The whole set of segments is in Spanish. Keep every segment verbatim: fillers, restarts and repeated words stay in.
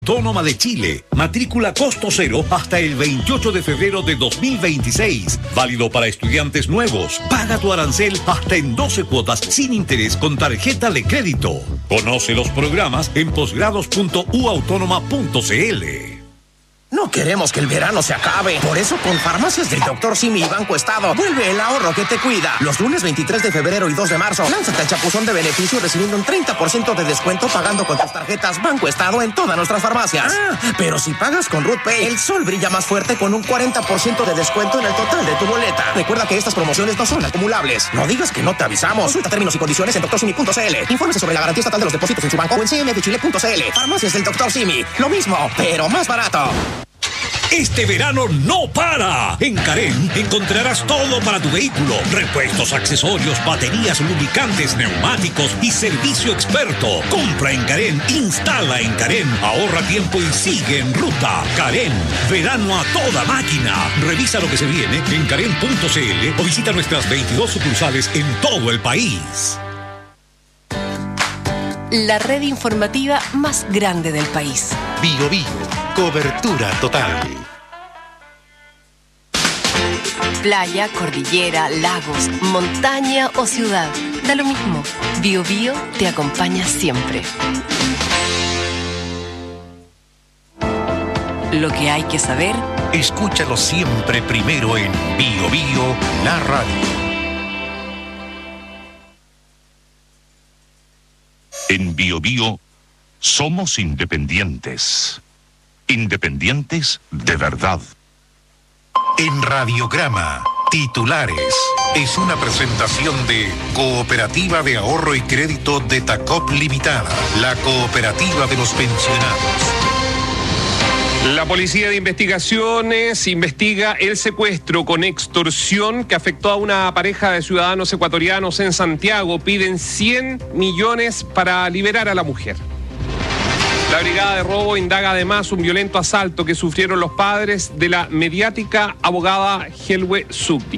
Autónoma de Chile. Matrícula costo cero hasta el veintiocho de febrero de dos mil veintiséis. Válido para estudiantes nuevos. Paga tu arancel hasta en doce cuotas sin interés con tarjeta de crédito. Conoce los programas en posgrados punto u autónoma punto c l. No queremos que el verano se acabe. Por eso, con Farmacias del doctor Simi y Banco Estado, vuelve el ahorro que te cuida. Los lunes veintitrés de febrero y dos de marzo, lánzate al chapuzón de beneficio recibiendo un treinta por ciento de descuento pagando con tus tarjetas Banco Estado en todas nuestras farmacias. Ah, pero si pagas con Ruth Pay, el sol brilla más fuerte con un cuarenta por ciento de descuento en el total de tu boleta. Recuerda que estas promociones no son acumulables. No digas que no te avisamos. Consulta términos y condiciones en doctor simi punto c l. Infórmese sobre la garantía estatal de los depósitos en su banco o en c m f chile punto c l. Farmacias del doctor Simi. Lo mismo, pero más barato. Este verano no para. En Carén encontrarás todo para tu vehículo. Repuestos, accesorios, baterías, lubricantes, neumáticos y servicio experto. Compra en Carén, instala en Carén, ahorra tiempo y sigue en ruta. Carén, verano a toda máquina. Revisa lo que se viene en carén punto c l o visita nuestras veintidós sucursales en todo el país. La red informativa más grande del país. Bio Bio, cobertura total. Playa, cordillera, lagos, montaña o ciudad, da lo mismo. Bio Bio te acompaña siempre. Lo que hay que saber, escúchalo siempre primero en Bio Bio, la radio. En Bio Bio somos independientes. Independientes de verdad. En Radiograma, titulares. Es una presentación de Cooperativa de Ahorro y Crédito de Tacop Limitada, la cooperativa de los pensionados. La Policía de Investigaciones investiga el secuestro con extorsión que afectó a una pareja de ciudadanos ecuatorianos en Santiago. Piden cien millones para liberar a la mujer. La Brigada de Robo indaga además un violento asalto que sufrieron los padres de la mediática abogada Helwe Subdi.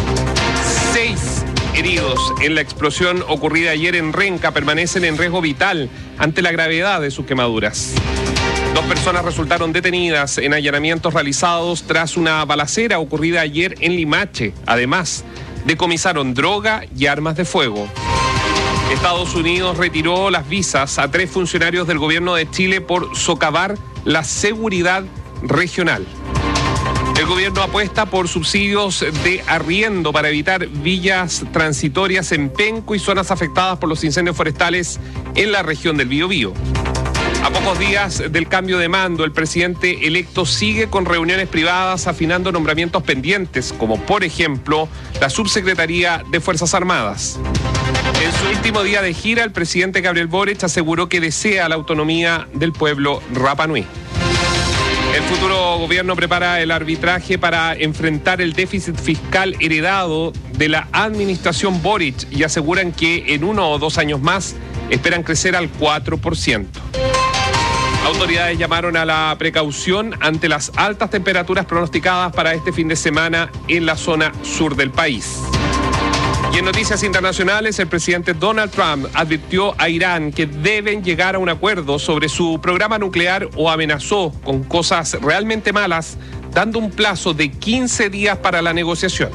Seis heridos en la explosión ocurrida ayer en Renca permanecen en riesgo vital ante la gravedad de sus quemaduras. Dos personas resultaron detenidas en allanamientos realizados tras una balacera ocurrida ayer en Limache. Además, decomisaron droga y armas de fuego. Estados Unidos retiró las visas a tres funcionarios del gobierno de Chile por socavar la seguridad regional. El gobierno apuesta por subsidios de arriendo para evitar villas transitorias en Penco y zonas afectadas por los incendios forestales en la región del Biobío. A pocos días del cambio de mando, el presidente electo sigue con reuniones privadas afinando nombramientos pendientes, como por ejemplo la subsecretaría de Fuerzas Armadas. En su último día de gira, el presidente Gabriel Boric aseguró que desea la autonomía del pueblo Rapa Nui. El futuro gobierno prepara el arbitraje para enfrentar el déficit fiscal heredado de la administración Boric y aseguran que en uno o dos años más esperan crecer al cuatro por ciento. Autoridades llamaron a la precaución ante las altas temperaturas pronosticadas para este fin de semana en la zona sur del país. Y en noticias internacionales, el presidente Donald Trump advirtió a Irán que deben llegar a un acuerdo sobre su programa nuclear o amenazó con cosas realmente malas, dando un plazo de quince días para la negociación.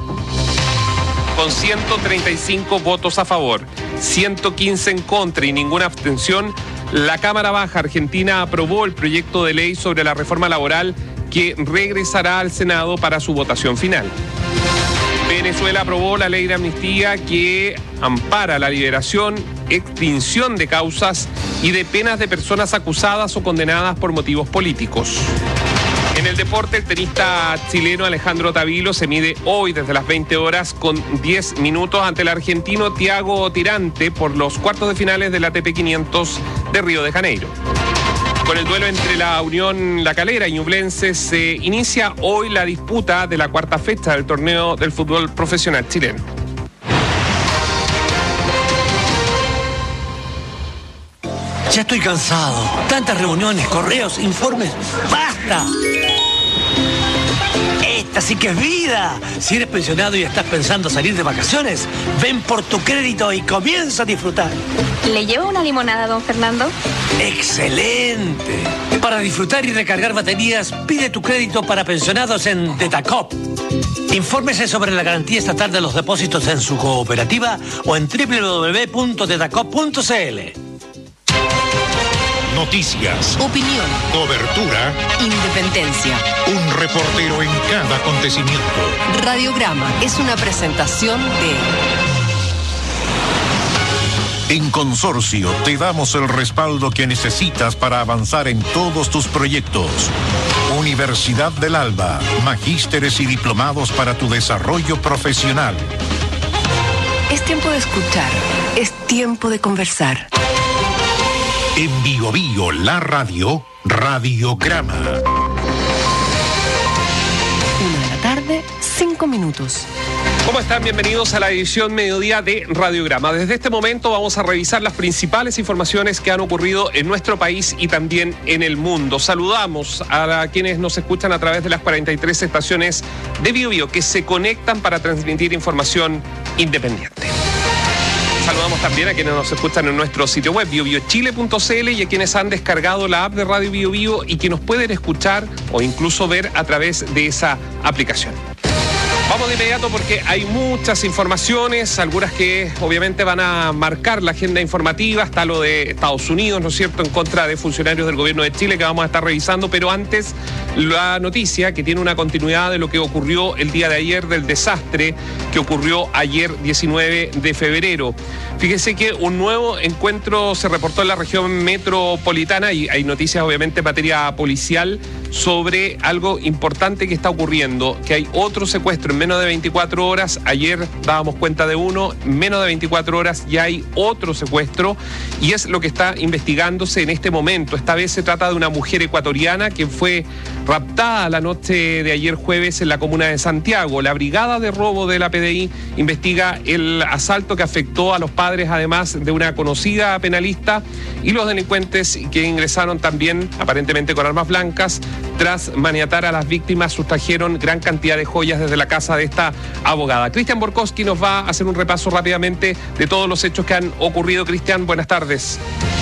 Con ciento treinta y cinco votos a favor, ciento quince en contra y ninguna abstención, la Cámara Baja Argentina aprobó el proyecto de ley sobre la reforma laboral que regresará al Senado para su votación final. Venezuela aprobó la ley de amnistía que ampara la liberación, extinción de causas y de penas de personas acusadas o condenadas por motivos políticos. En el deporte, el tenista chileno Alejandro Tavilo se mide hoy desde las veinte horas con diez minutos ante el argentino Thiago Tirante por los cuartos de finales del A T P quinientos de Río de Janeiro. Con el duelo entre la Unión La Calera y Ñublense se inicia hoy la disputa de la cuarta fecha del torneo del fútbol profesional chileno. Ya estoy cansado. Tantas reuniones, correos, informes. ¡Basta! esta sí que es vida. Si eres pensionado y estás pensando salir de vacaciones, ven por tu crédito y comienza a disfrutar. ¿Le llevo una limonada, don Fernando? ¡Excelente! Para disfrutar y recargar baterías, pide tu crédito para pensionados en Detacop. Infórmese sobre la garantía estatal de los depósitos en su cooperativa o en doble u doble u doble u punto detacop punto c l. Noticias, Opinión, cobertura, independencia. un reportero en cada acontecimiento. Radiograma es una presentación de... En Consorcio te damos el respaldo que necesitas para avanzar en todos tus proyectos. Universidad del Alba, magísteres y diplomados para tu desarrollo profesional. Es tiempo de escuchar, es tiempo de conversar. En Bio Bio, la radio, Radiograma. Una de la tarde, cinco minutos. ¿Cómo están? Bienvenidos a la edición mediodía de Radiograma. Desde este momento vamos a revisar las principales informaciones que han ocurrido en nuestro país y también en el mundo. Saludamos a quienes nos escuchan a través de las cuarenta y tres estaciones de Bio Bio que se conectan para transmitir información independiente. Saludamos también a quienes nos escuchan en nuestro sitio web bio bio chile punto c l y a quienes han descargado la app de Radio Bio Bio y que nos pueden escuchar o incluso ver a través de esa aplicación. Vamos de inmediato porque hay muchas informaciones, algunas que obviamente van a marcar la agenda informativa, está lo de Estados Unidos, ¿no es cierto?, en contra de funcionarios del gobierno de Chile que vamos a estar revisando, pero antes la noticia que tiene una continuidad de lo que ocurrió el día de ayer, del desastre que ocurrió ayer diecinueve de febrero. Fíjese que un nuevo encuentro se reportó en la región metropolitana y hay noticias obviamente en materia policial sobre algo importante que está ocurriendo, que hay otro secuestro en menos de veinticuatro horas. Ayer dábamos cuenta de uno, en menos de veinticuatro horas ya hay otro secuestro y es lo que está investigándose en este momento. Esta vez se trata de una mujer ecuatoriana que fue raptada la noche de ayer jueves en la comuna de Santiago. La brigada de robo de la P D I investiga el asalto que afectó a los padres, además de una conocida penalista, y los delincuentes que ingresaron también aparentemente con armas blancas. Tras maniatar a las víctimas, sustrajeron gran cantidad de joyas desde la casa de esta abogada. Cristian Borkowski nos va a hacer un repaso rápidamente de todos los hechos que han ocurrido. Cristian, buenas tardes.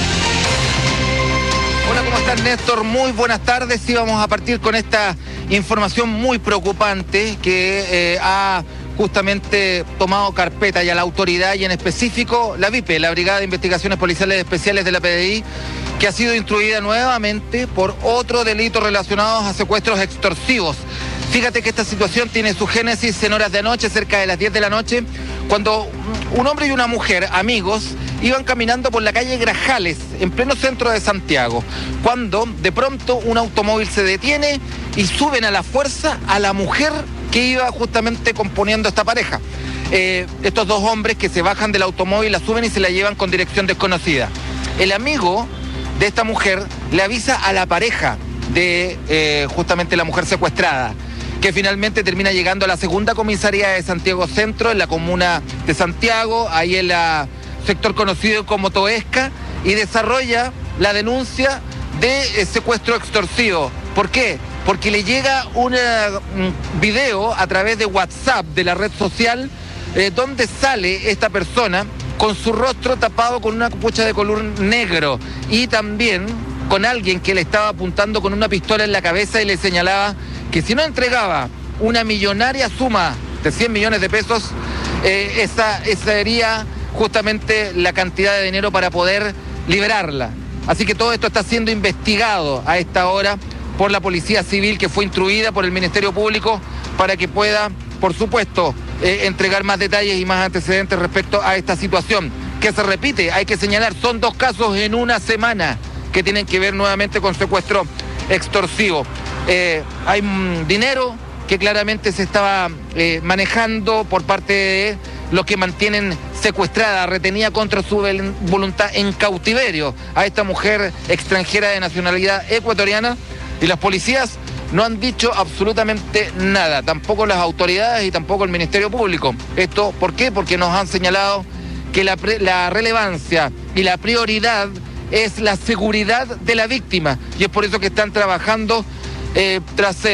Hola, ¿cómo estás, Néstor? Muy buenas tardes. Sí, vamos a partir con esta información muy preocupante que eh, ha justamente tomado carpeta ya la autoridad y en específico la V I P E, la Brigada de Investigaciones Policiales Especiales de la P D I, que ha sido instruida nuevamente por otro delito relacionado a secuestros extorsivos. Fíjate que esta situación tiene su génesis en horas de anoche, cerca de las diez de la noche, cuando un hombre y una mujer, amigos, iban caminando por la calle Grajales, en pleno centro de Santiago, cuando de pronto un automóvil se detiene y suben a la fuerza a la mujer que iba justamente componiendo esta pareja. Eh, estos dos hombres que se bajan del automóvil, la suben y se la llevan con dirección desconocida. El amigo de esta mujer le avisa a la pareja de eh, justamente la mujer secuestrada, que finalmente termina llegando a la segunda comisaría de Santiago Centro, en la comuna de Santiago, ahí en el sector conocido como Toesca, y desarrolla la denuncia de eh, secuestro extorsivo. ¿Por qué? Porque le llega un video a través de WhatsApp de la red social eh, donde sale esta persona con su rostro tapado con una capucha de color negro y también con alguien que le estaba apuntando con una pistola en la cabeza y le señalaba que si no entregaba una millonaria suma de cien millones de pesos, eh, esa, esa sería justamente la cantidad de dinero para poder liberarla. Así que todo esto está siendo investigado a esta hora por la Policía Civil, que fue instruida por el Ministerio Público para que pueda, por supuesto, eh, entregar más detalles y más antecedentes respecto a esta situación, que se repite, hay que señalar, son dos casos en una semana que tienen que ver nuevamente con secuestro extorsivo. Eh, hay mm, dinero que claramente se estaba eh, manejando por parte de los que mantienen secuestrada, retenida contra su voluntad en cautiverio a esta mujer extranjera de nacionalidad ecuatoriana, y las policías no han dicho absolutamente nada, tampoco las autoridades y tampoco el Ministerio Público. ¿Esto por qué? Porque nos han señalado que la, pre, la relevancia y la prioridad es la seguridad de la víctima, y es por eso que están trabajando eh, tras eh,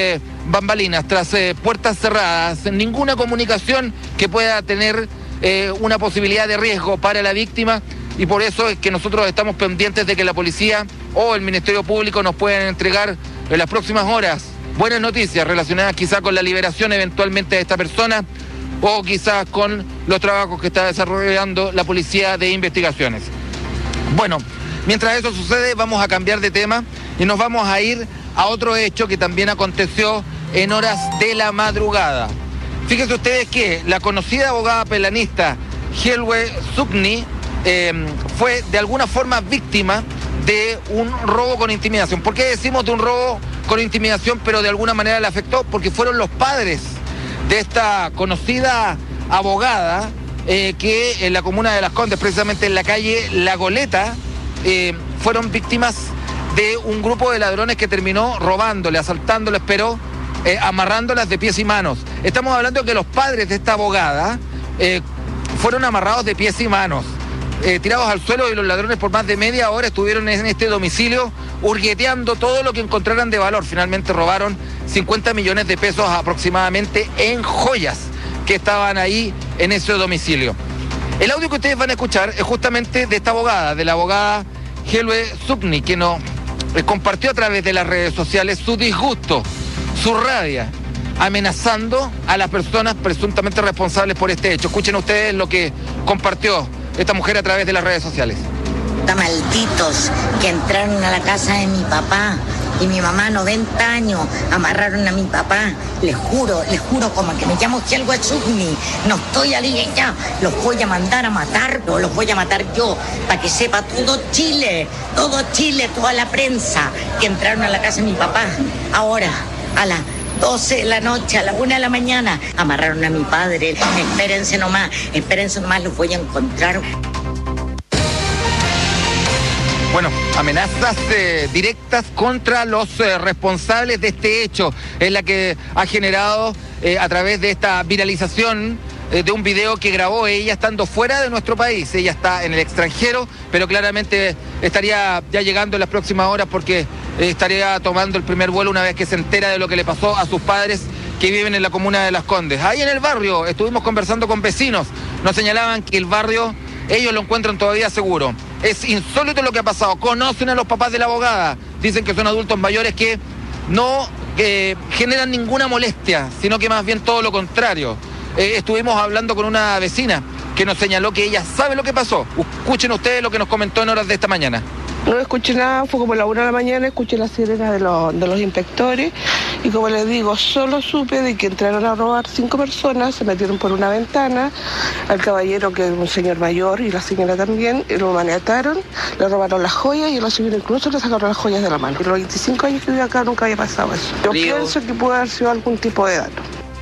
bambalinas, tras eh, puertas cerradas, ninguna comunicación que pueda tener eh, una posibilidad de riesgo para la víctima, y por eso es que nosotros estamos pendientes de que la policía o el Ministerio Público nos puedan entregar en las próximas horas buenas noticias relacionadas quizás con la liberación eventualmente de esta persona o quizás con los trabajos que está desarrollando la Policía de Investigaciones. Bueno, mientras eso sucede, vamos a cambiar de tema y nos vamos a ir a otro hecho que también aconteció en horas de la madrugada. Fíjense ustedes que la conocida abogada pelanista Helwe Sukni eh, fue de alguna forma víctima de un robo con intimidación. ¿Por qué decimos de un robo con intimidación, pero de alguna manera le afectó? Porque fueron los padres de esta conocida abogada eh, que en la comuna de Las Condes, precisamente en la calle La Goleta, eh, fueron víctimas de un grupo de ladrones que terminó robándole, asaltándoles, pero eh, amarrándolas de pies y manos. Estamos hablando de que los padres de esta abogada eh, fueron amarrados de pies y manos, eh, tirados al suelo, y los ladrones por más de media hora estuvieron en este domicilio hurgueteando todo lo que encontraran de valor. Finalmente robaron cincuenta millones de pesos aproximadamente en joyas que estaban ahí en ese domicilio. El audio que ustedes van a escuchar es justamente de esta abogada, de la abogada Helwe Sukni, que nos compartió a través de las redes sociales su disgusto, su rabia, amenazando a las personas presuntamente responsables por este hecho. Escuchen ustedes lo que compartió esta mujer a través de las redes sociales. Malditos que entraron a la casa de mi papá y mi mamá, noventa años, amarraron a mi papá. Les juro, les juro, como que me llamo Helwe Sukni, no estoy alineada, los voy a mandar a matar, o los voy a matar yo, para que sepa todo Chile, todo Chile, toda la prensa, que entraron a la casa de mi papá. Ahora, a las doce de la noche, a la una de la mañana, amarraron a mi padre. Espérense nomás, espérense nomás, los voy a encontrar. Bueno, amenazas eh, directas contra los eh, responsables de este hecho, es la que ha generado eh, a través de esta viralización eh, de un video que grabó ella estando fuera de nuestro país. Ella está en el extranjero, pero claramente estaría ya llegando en las próximas horas, porque eh, estaría tomando el primer vuelo una vez que se entera de lo que le pasó a sus padres que viven en la comuna de Las Condes. Ahí en el barrio estuvimos conversando con vecinos, nos señalaban que el barrio ellos lo encuentran todavía seguro. Es insólito lo que ha pasado. Conocen a los papás de la abogada. Dicen que son adultos mayores que no eh, generan ninguna molestia, sino que más bien todo lo contrario. Eh, estuvimos hablando con una vecina que nos señaló que ella sabe lo que pasó. Escuchen ustedes lo que nos comentó en horas de esta mañana. No escuché nada, fue como a la una de la mañana, escuché las sirenas de los, de los inspectores, y como les digo, solo supe de que entraron a robar cinco personas, se metieron por una ventana, al caballero, que es un señor mayor, y la señora también, y lo maniataron, le robaron las joyas, y a la señora incluso le sacaron las joyas de la mano. En los veinticinco años que vivo acá nunca había pasado eso. Yo Río. pienso que puede haber sido algún tipo de dato.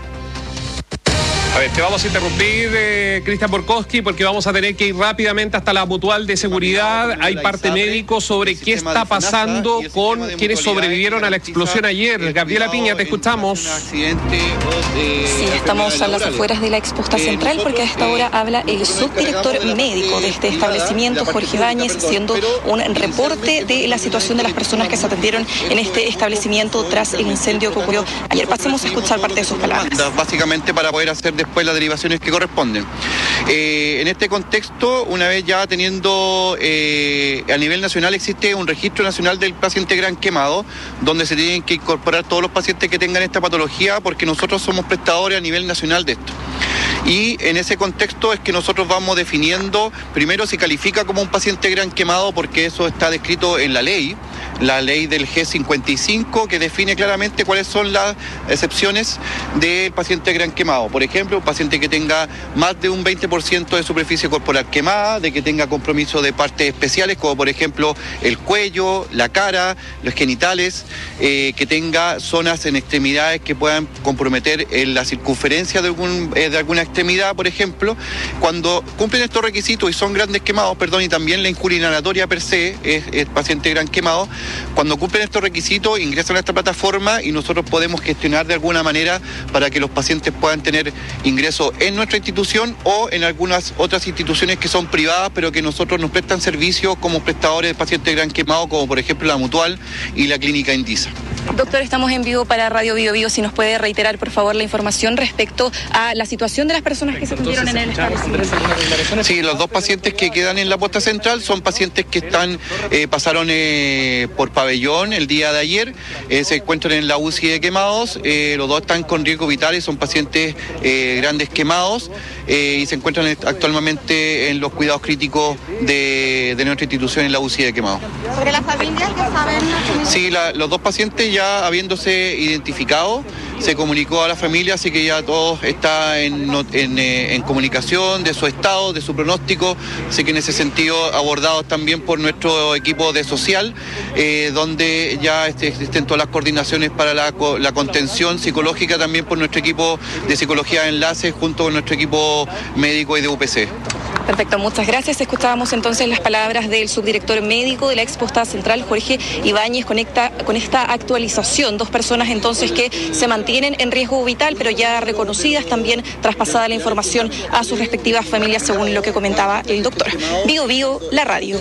A ver, te vamos a interrumpir, eh, Cristian Borkowski, porque vamos a tener que ir rápidamente hasta la mutual de seguridad. Hay parte médico sobre qué está pasando con quienes sobrevivieron a la explosión ayer. Gabriela Piña, te escuchamos. Sí, estamos a las afueras de la exposta central, porque a esta hora habla el subdirector médico de este establecimiento, Jorge Ibáñez, haciendo un reporte de la situación de las personas que se atendieron en este establecimiento tras el incendio que ocurrió ayer. Pasemos a escuchar parte de sus palabras. Básicamente para poder hacer después las derivaciones que corresponden. Eh, en este contexto, una vez ya teniendo eh, a nivel nacional, existe un registro nacional del paciente gran quemado, donde se tienen que incorporar todos los pacientes que tengan esta patología, porque nosotros somos prestadores a nivel nacional de esto. Y en ese contexto es que nosotros vamos definiendo, primero si califica como un paciente gran quemado, porque eso está descrito en la ley, la ley del G cincuenta y cinco, que define claramente cuáles son las excepciones del paciente gran quemado. Por ejemplo, un paciente que tenga más de un veinte por ciento de superficie corporal quemada, de que tenga compromiso de partes especiales, como por ejemplo el cuello, la cara, los genitales, eh, que tenga zonas en extremidades que puedan comprometer en la circunferencia de, algún, eh, de alguna extremidad, por ejemplo. Cuando cumplen estos requisitos y son grandes quemados, perdón, y también la injuria inhalatoria per se es, es paciente gran quemado, cuando cumplen estos requisitos ingresan a esta plataforma y nosotros podemos gestionar de alguna manera para que los pacientes puedan tener ingreso en nuestra institución o en algunas otras instituciones que son privadas, pero que nosotros nos prestan servicios como prestadores de pacientes gran quemado, como por ejemplo la Mutual y la Clínica Indisa. Doctor, estamos en vivo para Radio Bio Bio. Si nos puede reiterar, por favor, la información respecto a la situación de las personas que se atendieron en el establecimiento. Sí, los dos pacientes que quedan en la posta central son pacientes que están eh, pasaron eh, por pabellón el día de ayer, eh, se encuentran en la U C I de quemados, eh, los dos están con riesgo vital, son pacientes eh, grandes quemados eh, y se encuentran actualmente en los cuidados críticos de, de nuestra institución en la U C I de quemados. ¿Sobre la familia que saben? Sí, la, los dos pacientes ya habiéndose identificado, se comunicó a la familia, así que ya todo está en, en, en comunicación de su estado, de su pronóstico, así que en ese sentido abordados también por nuestro equipo de social, eh, donde ya existen todas las coordinaciones para la, la contención psicológica también por nuestro equipo de psicología de enlace junto con nuestro equipo médico y de U P C. Perfecto, muchas gracias. Escuchábamos entonces las palabras del subdirector médico de la Exposta Central, Jorge Ibáñez, conecta con esta actualización. Dos personas entonces que se mantienen en riesgo vital, pero ya reconocidas, también traspasada la información a sus respectivas familias, según lo que comentaba el doctor. Bio Bio, la radio.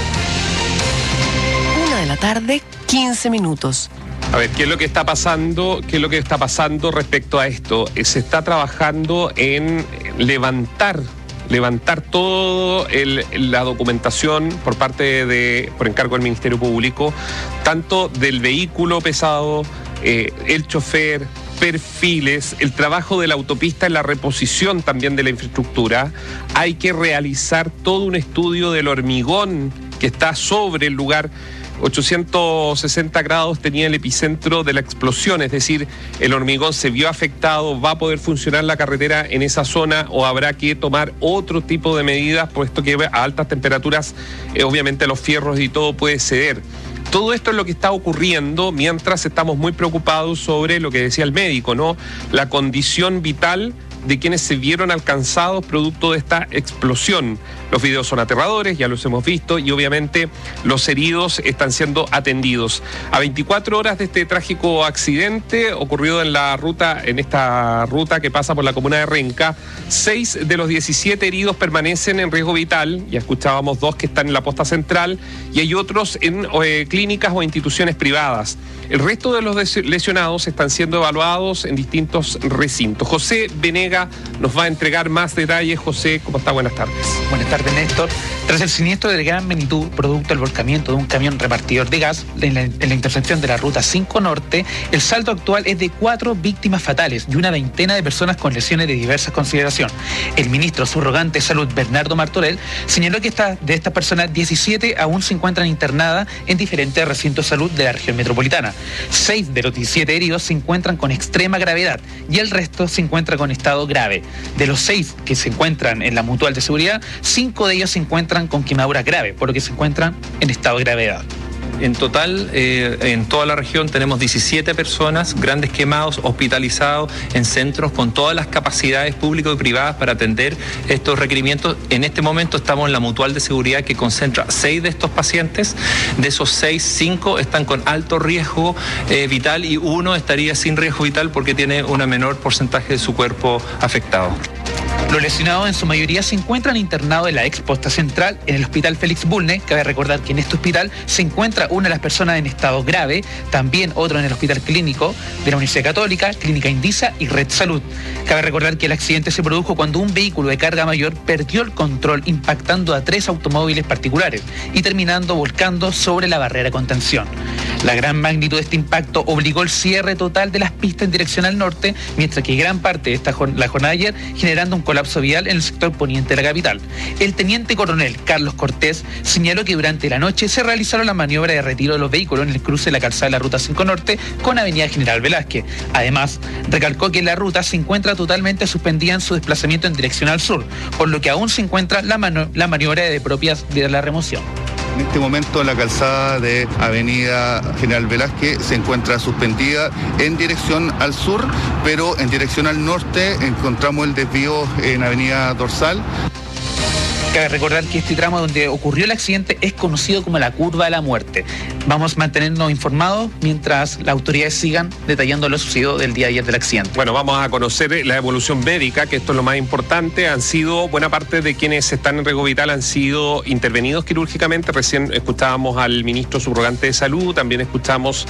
Una de la tarde, quince minutos. A ver, ¿qué es lo que está pasando? ¿Qué es lo que está pasando respecto a esto? Se está trabajando en levantar levantar toda la documentación por parte de, por encargo del Ministerio Público, tanto del vehículo pesado, eh, el chofer, perfiles, el trabajo de la autopista en la reposición también de la infraestructura. Hay que realizar todo un estudio del hormigón que está sobre el lugar. ochocientos sesenta grados tenía el epicentro de la explosión, es decir, el hormigón se vio afectado, va a poder funcionar la carretera en esa zona o habrá que tomar otro tipo de medidas, puesto que a altas temperaturas eh, obviamente los fierros y todo puede ceder. Todo esto es lo que está ocurriendo mientras estamos muy preocupados sobre lo que decía el médico, ¿no? La condición vital de quienes se vieron alcanzados producto de esta explosión. Los videos son aterradores, ya los hemos visto, y obviamente los heridos están siendo atendidos. A veinticuatro horas de este trágico accidente ocurrido en la ruta, en esta ruta que pasa por la comuna de Renca, seis de los diecisiete heridos permanecen en riesgo vital. Ya escuchábamos dos que están en la posta central y hay otros en eh, clínicas o instituciones privadas. El resto de los lesionados están siendo evaluados en distintos recintos. José Venega nos va a entregar más detalles. José, ¿cómo está? Buenas tardes. Buenas tardes, Néstor. Tras el siniestro de gran magnitud, producto del volcamiento de un camión repartidor de gas en la, en la intersección de la Ruta cinco Norte, el saldo actual es de cuatro víctimas fatales y una veintena de personas con lesiones de diversa consideración. El ministro subrogante de Salud, Bernardo Martorell, señaló que esta, de estas personas, diecisiete aún se encuentran internadas en diferentes recintos de salud de la región metropolitana. Seis de los diecisiete heridos se encuentran con extrema gravedad y el resto se encuentra con estado grave. De los seis que se encuentran en la mutual de seguridad, cinco de ellos se encuentran con quemaduras graves, por lo que se encuentran en estado de gravedad. En total, eh, en toda la región tenemos diecisiete personas, grandes quemados, hospitalizados en centros con todas las capacidades públicas y privadas para atender estos requerimientos. En este momento estamos en la mutual de seguridad que concentra seis de estos pacientes. De esos seis, cinco están con alto riesgo eh, vital y uno estaría sin riesgo vital porque tiene un menor porcentaje de su cuerpo afectado. Los lesionados en su mayoría se encuentran internados en la exposta central en el hospital Félix Bulnes. Cabe recordar que en este hospital se encuentra una de las personas en estado grave, también otro en el hospital clínico de la Universidad Católica, Clínica Indisa y Red Salud. Cabe recordar que el accidente se produjo cuando un vehículo de carga mayor perdió el control impactando a tres automóviles particulares y terminando volcando sobre la barrera de contención. La gran magnitud de este impacto obligó el cierre total de las pistas en dirección al norte, mientras que gran parte de esta la jornada de ayer generando un colapso vial en el sector poniente de la capital. El teniente coronel Carlos Cortés señaló que durante la noche se realizaron las maniobras de retiro de los vehículos en el cruce de la calzada de la Ruta cinco Norte con Avenida General Velázquez. Además, recalcó que la ruta se encuentra totalmente suspendida en su desplazamiento en dirección al sur, por lo que aún se encuentra la, mano, la maniobra de propias de la remoción. En este momento la calzada de Avenida General Velázquez se encuentra suspendida en dirección al sur, pero en dirección al norte encontramos el desvío en Avenida Dorsal. Cabe recordar que este tramo donde ocurrió el accidente es conocido como la curva de la muerte. Vamos a mantenernos informados mientras las autoridades sigan detallando lo sucedido del día de ayer del accidente. Bueno, vamos a conocer la evolución médica, que esto es lo más importante. Han sido, buena parte de quienes están en Rego Vital han sido intervenidos quirúrgicamente. Recién escuchábamos al ministro subrogante de Salud, también escuchamos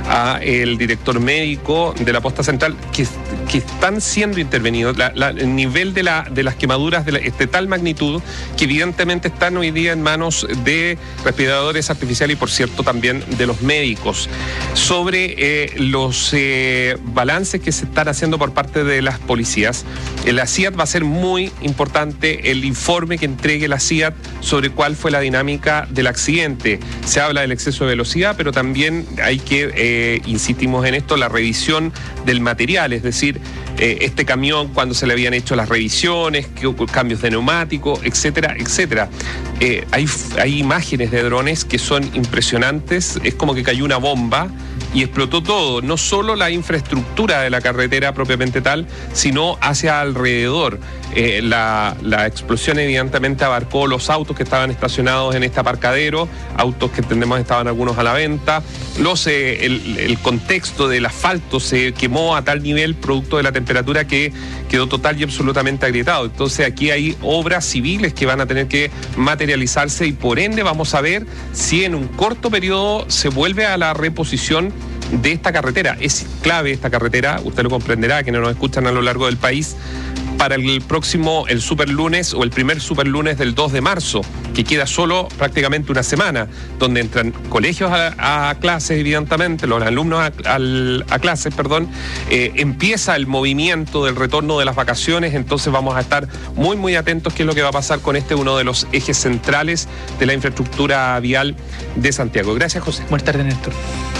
al director médico de la posta central, que, que están siendo intervenidos. La, la, el nivel de, la, de las quemaduras de, la, es de tal magnitud que evidentemente están hoy día en manos de respiradores artificiales y, por cierto, también de los médicos. Sobre eh, los eh, balances que se están haciendo por parte de las policías, eh, la C I A T va a ser muy importante el informe que entregue la C I A T sobre cuál fue la dinámica del accidente. Se habla del exceso de velocidad, pero también hay que, eh, insistimos en esto, la revisión del material, es decir, eh, este camión, cuando se le habían hecho las revisiones, que, cambios de neumático, etcétera, etcétera. Eh, hay, hay imágenes de drones que son impresionantes, es como que cayó una bomba y explotó todo, no solo la infraestructura de la carretera propiamente tal, sino hacia alrededor. Eh, la, la explosión evidentemente abarcó los autos que estaban estacionados en este aparcadero, autos que entendemos estaban algunos a la venta. Los, eh, el, el contexto del asfalto se quemó a tal nivel producto de la temperatura que quedó total y absolutamente agrietado. Entonces aquí hay obras civiles que van a tener que materializarse y por ende vamos a ver si en un corto periodo se vuelve a la reposición de esta carretera. Es clave esta carretera, usted lo comprenderá, que no nos escuchan a lo largo del país, para el próximo, el superlunes o el primer superlunes del dos de marzo, que queda solo prácticamente una semana, donde entran colegios a, a clases, evidentemente, los alumnos a, a, a clases, perdón, eh, empieza el movimiento del retorno de las vacaciones, entonces vamos a estar muy, muy atentos qué es lo que va a pasar con este, uno de los ejes centrales de la infraestructura vial de Santiago. Gracias, José. Buenas tardes, Néstor.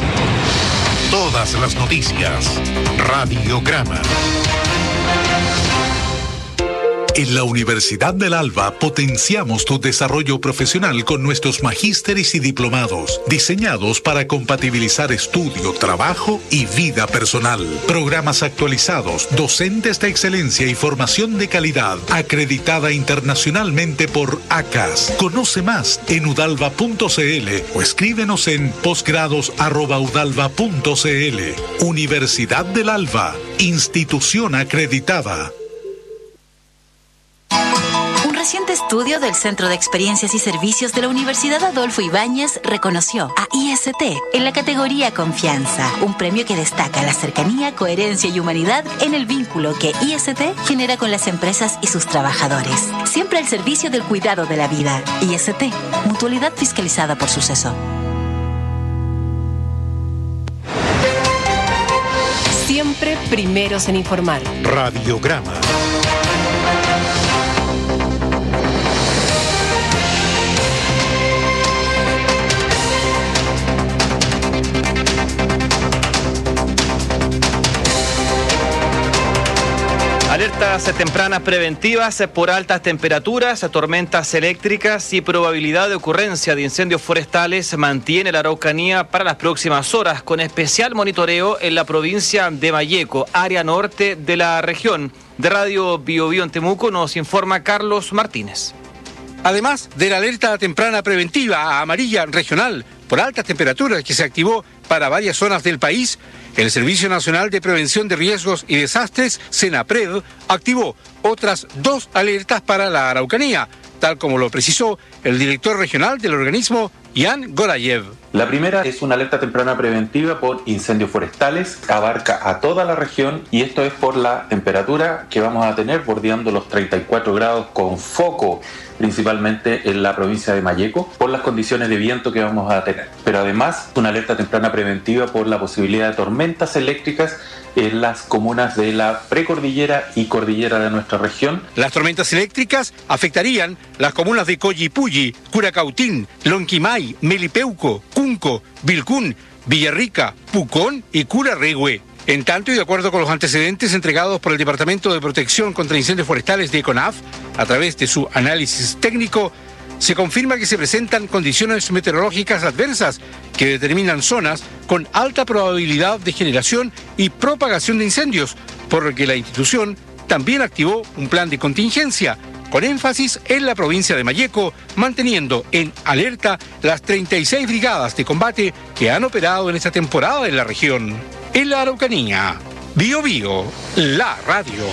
Todas las noticias. Radiograma. En la Universidad del Alba potenciamos tu desarrollo profesional con nuestros magísteres y diplomados, diseñados para compatibilizar estudio, trabajo y vida personal. Programas actualizados, docentes de excelencia y formación de calidad, acreditada internacionalmente por A C A S. Conoce más en udalva punto cl o escríbenos en posgrados arroba udalva punto cl. Universidad del Alba, institución acreditada. Un reciente estudio del Centro de Experiencias y Servicios de la Universidad Adolfo Ibáñez reconoció a I S T en la categoría Confianza, un premio que destaca la cercanía, coherencia y humanidad en el vínculo que I S T genera con las empresas y sus trabajadores. Siempre al servicio del cuidado de la vida. I S T, mutualidad fiscalizada por Suceso. Siempre primeros en informar. Radiograma. Alertas tempranas preventivas por altas temperaturas, tormentas eléctricas y probabilidad de ocurrencia de incendios forestales mantiene la Araucanía para las próximas horas, con especial monitoreo en la provincia de Malleco, área norte de la región. De Radio Bio Bio en Temuco nos informa Carlos Martínez. Además de la alerta temprana preventiva amarilla regional por altas temperaturas que se activó para varias zonas del país, el Servicio Nacional de Prevención de Riesgos y Desastres, SENAPRED, activó otras dos alertas para la Araucanía, tal como lo precisó el director regional del organismo, Jan Gorayev. La primera es una alerta temprana preventiva por incendios forestales, abarca a toda la región y esto es por la temperatura que vamos a tener bordeando los treinta y cuatro grados con foco principalmente en la provincia de Malleco por las condiciones de viento que vamos a tener. Pero además una alerta temprana preventiva por la posibilidad de tormentas eléctricas en las comunas de la precordillera y cordillera de nuestra región. Las tormentas eléctricas afectarían las comunas de Collipulli, Curacautín, Lonquimay, Melipeuco, Cunco, Vilcún, Villarrica, Pucón y Curarrehue. En tanto, y de acuerdo con los antecedentes entregados por el Departamento de Protección contra Incendios Forestales de ECONAF, a través de su análisis técnico, se confirma que se presentan condiciones meteorológicas adversas que determinan zonas con alta probabilidad de generación y propagación de incendios, por lo que la institución también activó un plan de contingencia con énfasis en la provincia de Malleco, manteniendo en alerta las treinta y seis brigadas de combate que han operado en esta temporada en la región. En la Araucanía, Bio Bio, la radio.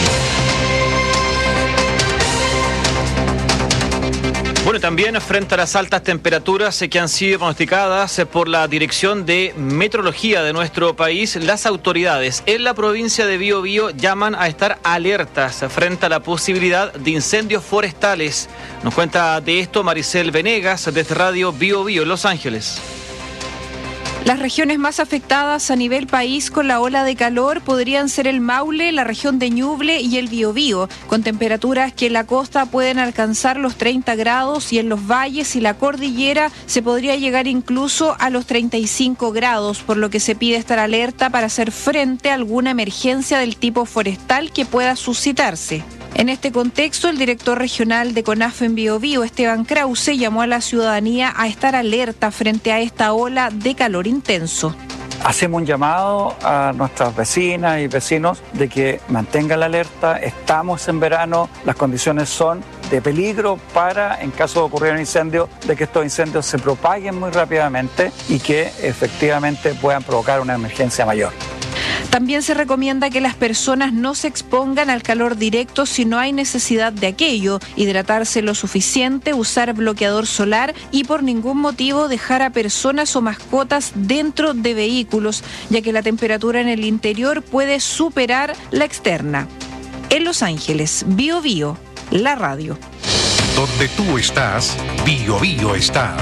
Bueno, también frente a las altas temperaturas que han sido pronosticadas por la Dirección de Meteorología de nuestro país, las autoridades en la provincia de Bio Bio llaman a estar alertas frente a la posibilidad de incendios forestales. Nos cuenta de esto Maricel Venegas desde Radio Bio Bio, Los Ángeles. Las regiones más afectadas a nivel país con la ola de calor podrían ser el Maule, la región de Ñuble y el Biobío, con temperaturas que en la costa pueden alcanzar los treinta grados y en los valles y la cordillera se podría llegar incluso a los treinta y cinco grados, por lo que se pide estar alerta para hacer frente a alguna emergencia del tipo forestal que pueda suscitarse. En este contexto, el director regional de CONAF en Biobío, Esteban Krause, llamó a la ciudadanía a estar alerta frente a esta ola de calor intenso. Hacemos un llamado a nuestras vecinas y vecinos de que mantengan la alerta. Estamos en verano, las condiciones son de peligro para, en caso de ocurrir un incendio, de que estos incendios se propaguen muy rápidamente y que efectivamente puedan provocar una emergencia mayor. También se recomienda que las personas no se expongan al calor directo si no hay necesidad de aquello, hidratarse lo suficiente, usar bloqueador solar y por ningún motivo dejar a personas o mascotas dentro de vehículos, ya que la temperatura en el interior puede superar la externa. En Los Ángeles, Bio Bio, la radio. Donde tú estás, Bio Bio está.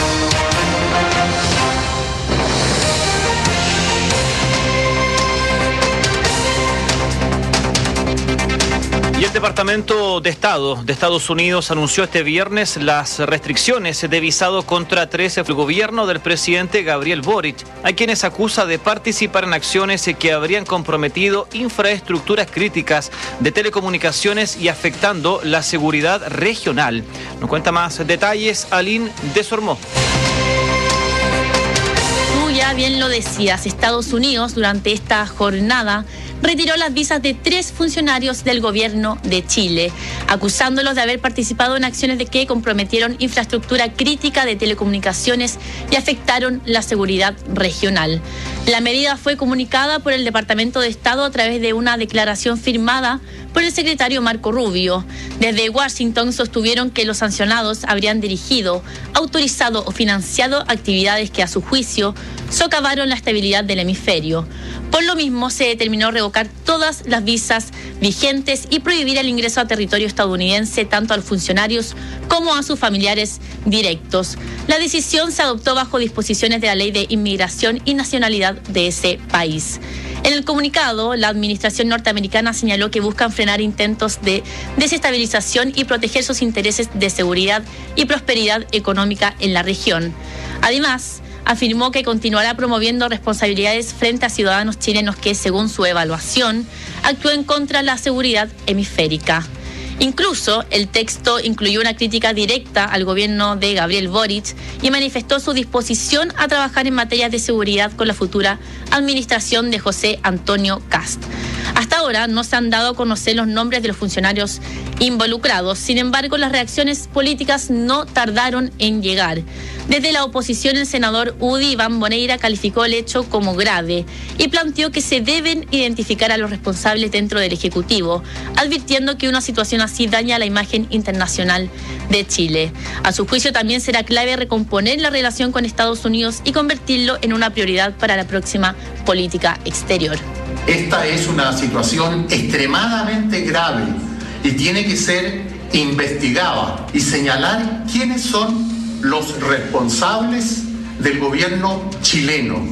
Y el Departamento de Estado de Estados Unidos anunció este viernes las restricciones de visado contra trece del gobierno del presidente Gabriel Boric, a quienes acusa de participar en acciones que habrían comprometido infraestructuras críticas de telecomunicaciones y afectando la seguridad regional. Nos cuenta más detalles Aline Desormeaux. Tú ya bien lo decías, Estados Unidos durante esta jornada retiró las visas de tres funcionarios del gobierno de Chile, acusándolos de haber participado en acciones de que comprometieron infraestructura crítica de telecomunicaciones y afectaron la seguridad regional. La medida fue comunicada por el Departamento de Estado a través de una declaración firmada por el secretario Marco Rubio. Desde Washington sostuvieron que los sancionados habrían dirigido, autorizado o financiado actividades que a su juicio socavaron la estabilidad del hemisferio. Por lo mismo, se determinó revocar todas las visas vigentes y prohibir el ingreso a territorio estadounidense tanto a los funcionarios como a sus familiares directos. La decisión se adoptó bajo disposiciones de la Ley de Inmigración y Nacionalidad de ese país. En el comunicado, la administración norteamericana señaló que buscan frenar intentos de desestabilización y proteger sus intereses de seguridad y prosperidad económica en la región. Además, afirmó que continuará promoviendo responsabilidades frente a ciudadanos chilenos que, según su evaluación, actúen contra la seguridad hemisférica. Incluso, el texto incluyó una crítica directa al gobierno de Gabriel Boric y manifestó su disposición a trabajar en materias de seguridad con la futura administración de José Antonio Kast. Hasta ahora no se han dado a conocer los nombres de los funcionarios involucrados. Sin embargo, las reacciones políticas no tardaron en llegar. Desde la oposición, el senador Udi Iván Moreira calificó el hecho como grave y planteó que se deben identificar a los responsables dentro del Ejecutivo, advirtiendo que una situación así daña la imagen internacional de Chile. A su juicio, también será clave recomponer la relación con Estados Unidos y convertirlo en una prioridad para la próxima política exterior. Esta es una situación extremadamente grave y tiene que ser investigada y señalar quiénes son los responsables del gobierno chileno.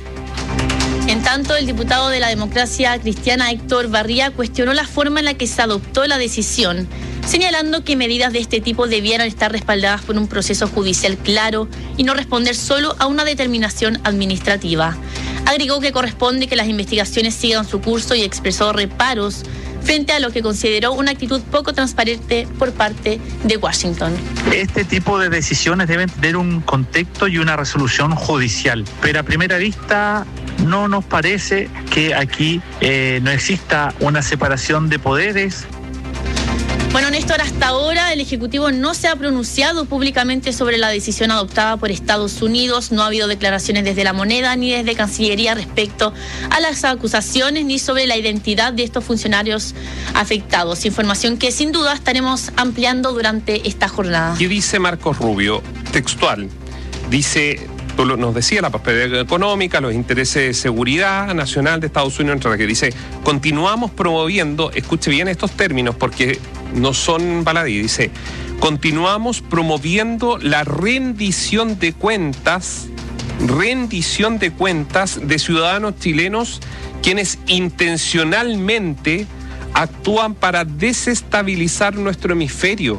En tanto, el diputado de la Democracia Cristiana Héctor Barría cuestionó la forma en la que se adoptó la decisión, señalando que medidas de este tipo debieran estar respaldadas por un proceso judicial claro y no responder solo a una determinación administrativa. Agregó que corresponde que las investigaciones sigan su curso y expresó reparos frente a lo que consideró una actitud poco transparente por parte de Washington. Este tipo de decisiones deben tener un contexto y una resolución judicial, pero a primera vista no nos parece que aquí eh, no exista una separación de poderes. Bueno, Néstor, hasta ahora el Ejecutivo no se ha pronunciado públicamente sobre la decisión adoptada por Estados Unidos. No ha habido declaraciones desde la moneda ni desde Cancillería respecto a las acusaciones ni sobre la identidad de estos funcionarios afectados. Información que sin duda estaremos ampliando durante esta jornada. ¿Qué dice Marcos Rubio? Textual. Dice... Nos decía la prosperidad económica, los intereses de seguridad nacional de Estados Unidos, entre los que dice, continuamos promoviendo, escuche bien estos términos porque no son baladí, dice, continuamos promoviendo la rendición de cuentas, rendición de cuentas de ciudadanos chilenos quienes intencionalmente actúan para desestabilizar nuestro hemisferio.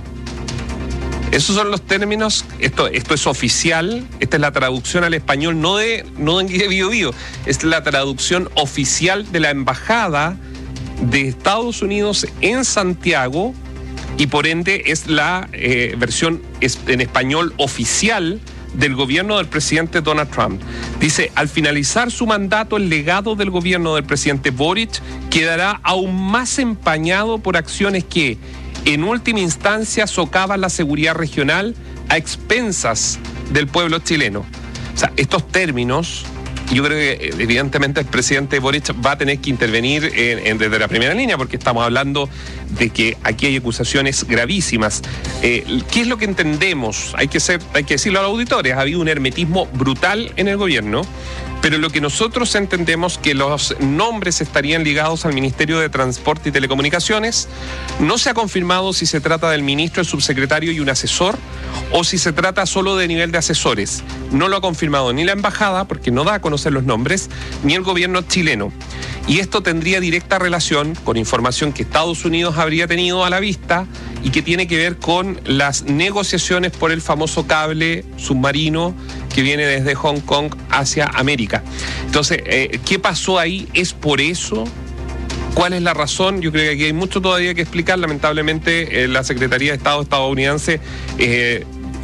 Esos son los términos, esto, esto es oficial, esta es la traducción al español, no de, no de Bio Bio, es la traducción oficial de la Embajada de Estados Unidos en Santiago y por ende es la eh, versión en español oficial del gobierno del presidente Donald Trump. Dice, al finalizar su mandato, el legado del gobierno del presidente Boric quedará aún más empañado por acciones que en última instancia socavan la seguridad regional a expensas del pueblo chileno. O sea, estos términos, yo creo que evidentemente el presidente Boric va a tener que intervenir en, en, desde la primera línea, porque estamos hablando de que aquí hay acusaciones gravísimas. Eh, ¿Qué es lo que entendemos? Hay que ser, hay que decirlo a los auditores, ha habido un hermetismo brutal en el gobierno, pero lo que nosotros entendemos que los nombres estarían ligados al Ministerio de Transporte y Telecomunicaciones. No se ha confirmado si se trata del ministro, el subsecretario y un asesor, o si se trata solo de nivel de asesores. No lo ha confirmado ni la embajada, porque no da a conocer los nombres, ni el gobierno chileno. Y esto tendría directa relación con información que Estados Unidos habría tenido a la vista y que tiene que ver con las negociaciones por el famoso cable submarino que viene desde Hong Kong hacia América. Entonces, eh, ¿qué pasó ahí? ¿Es por eso? ¿Cuál es la razón? Yo creo que aquí hay mucho todavía que explicar. Lamentablemente, eh, la Secretaría de Estado estadounidense eh,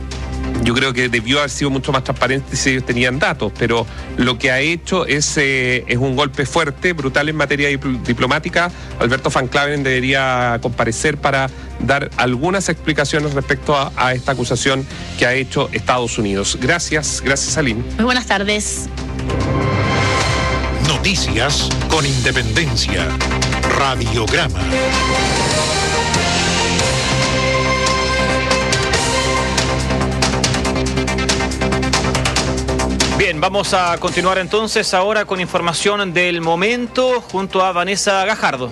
yo creo que debió haber sido mucho más transparente si ellos tenían datos, pero lo que ha hecho es, eh, es un golpe fuerte, brutal en materia dipl- diplomática. Alberto Van Claveren debería comparecer para dar algunas explicaciones respecto a, a esta acusación que ha hecho Estados Unidos. Gracias, gracias Aline. Muy buenas tardes. Noticias con independencia. Radiograma. Bien, vamos a continuar entonces ahora con información del momento junto a Vanessa Gajardo.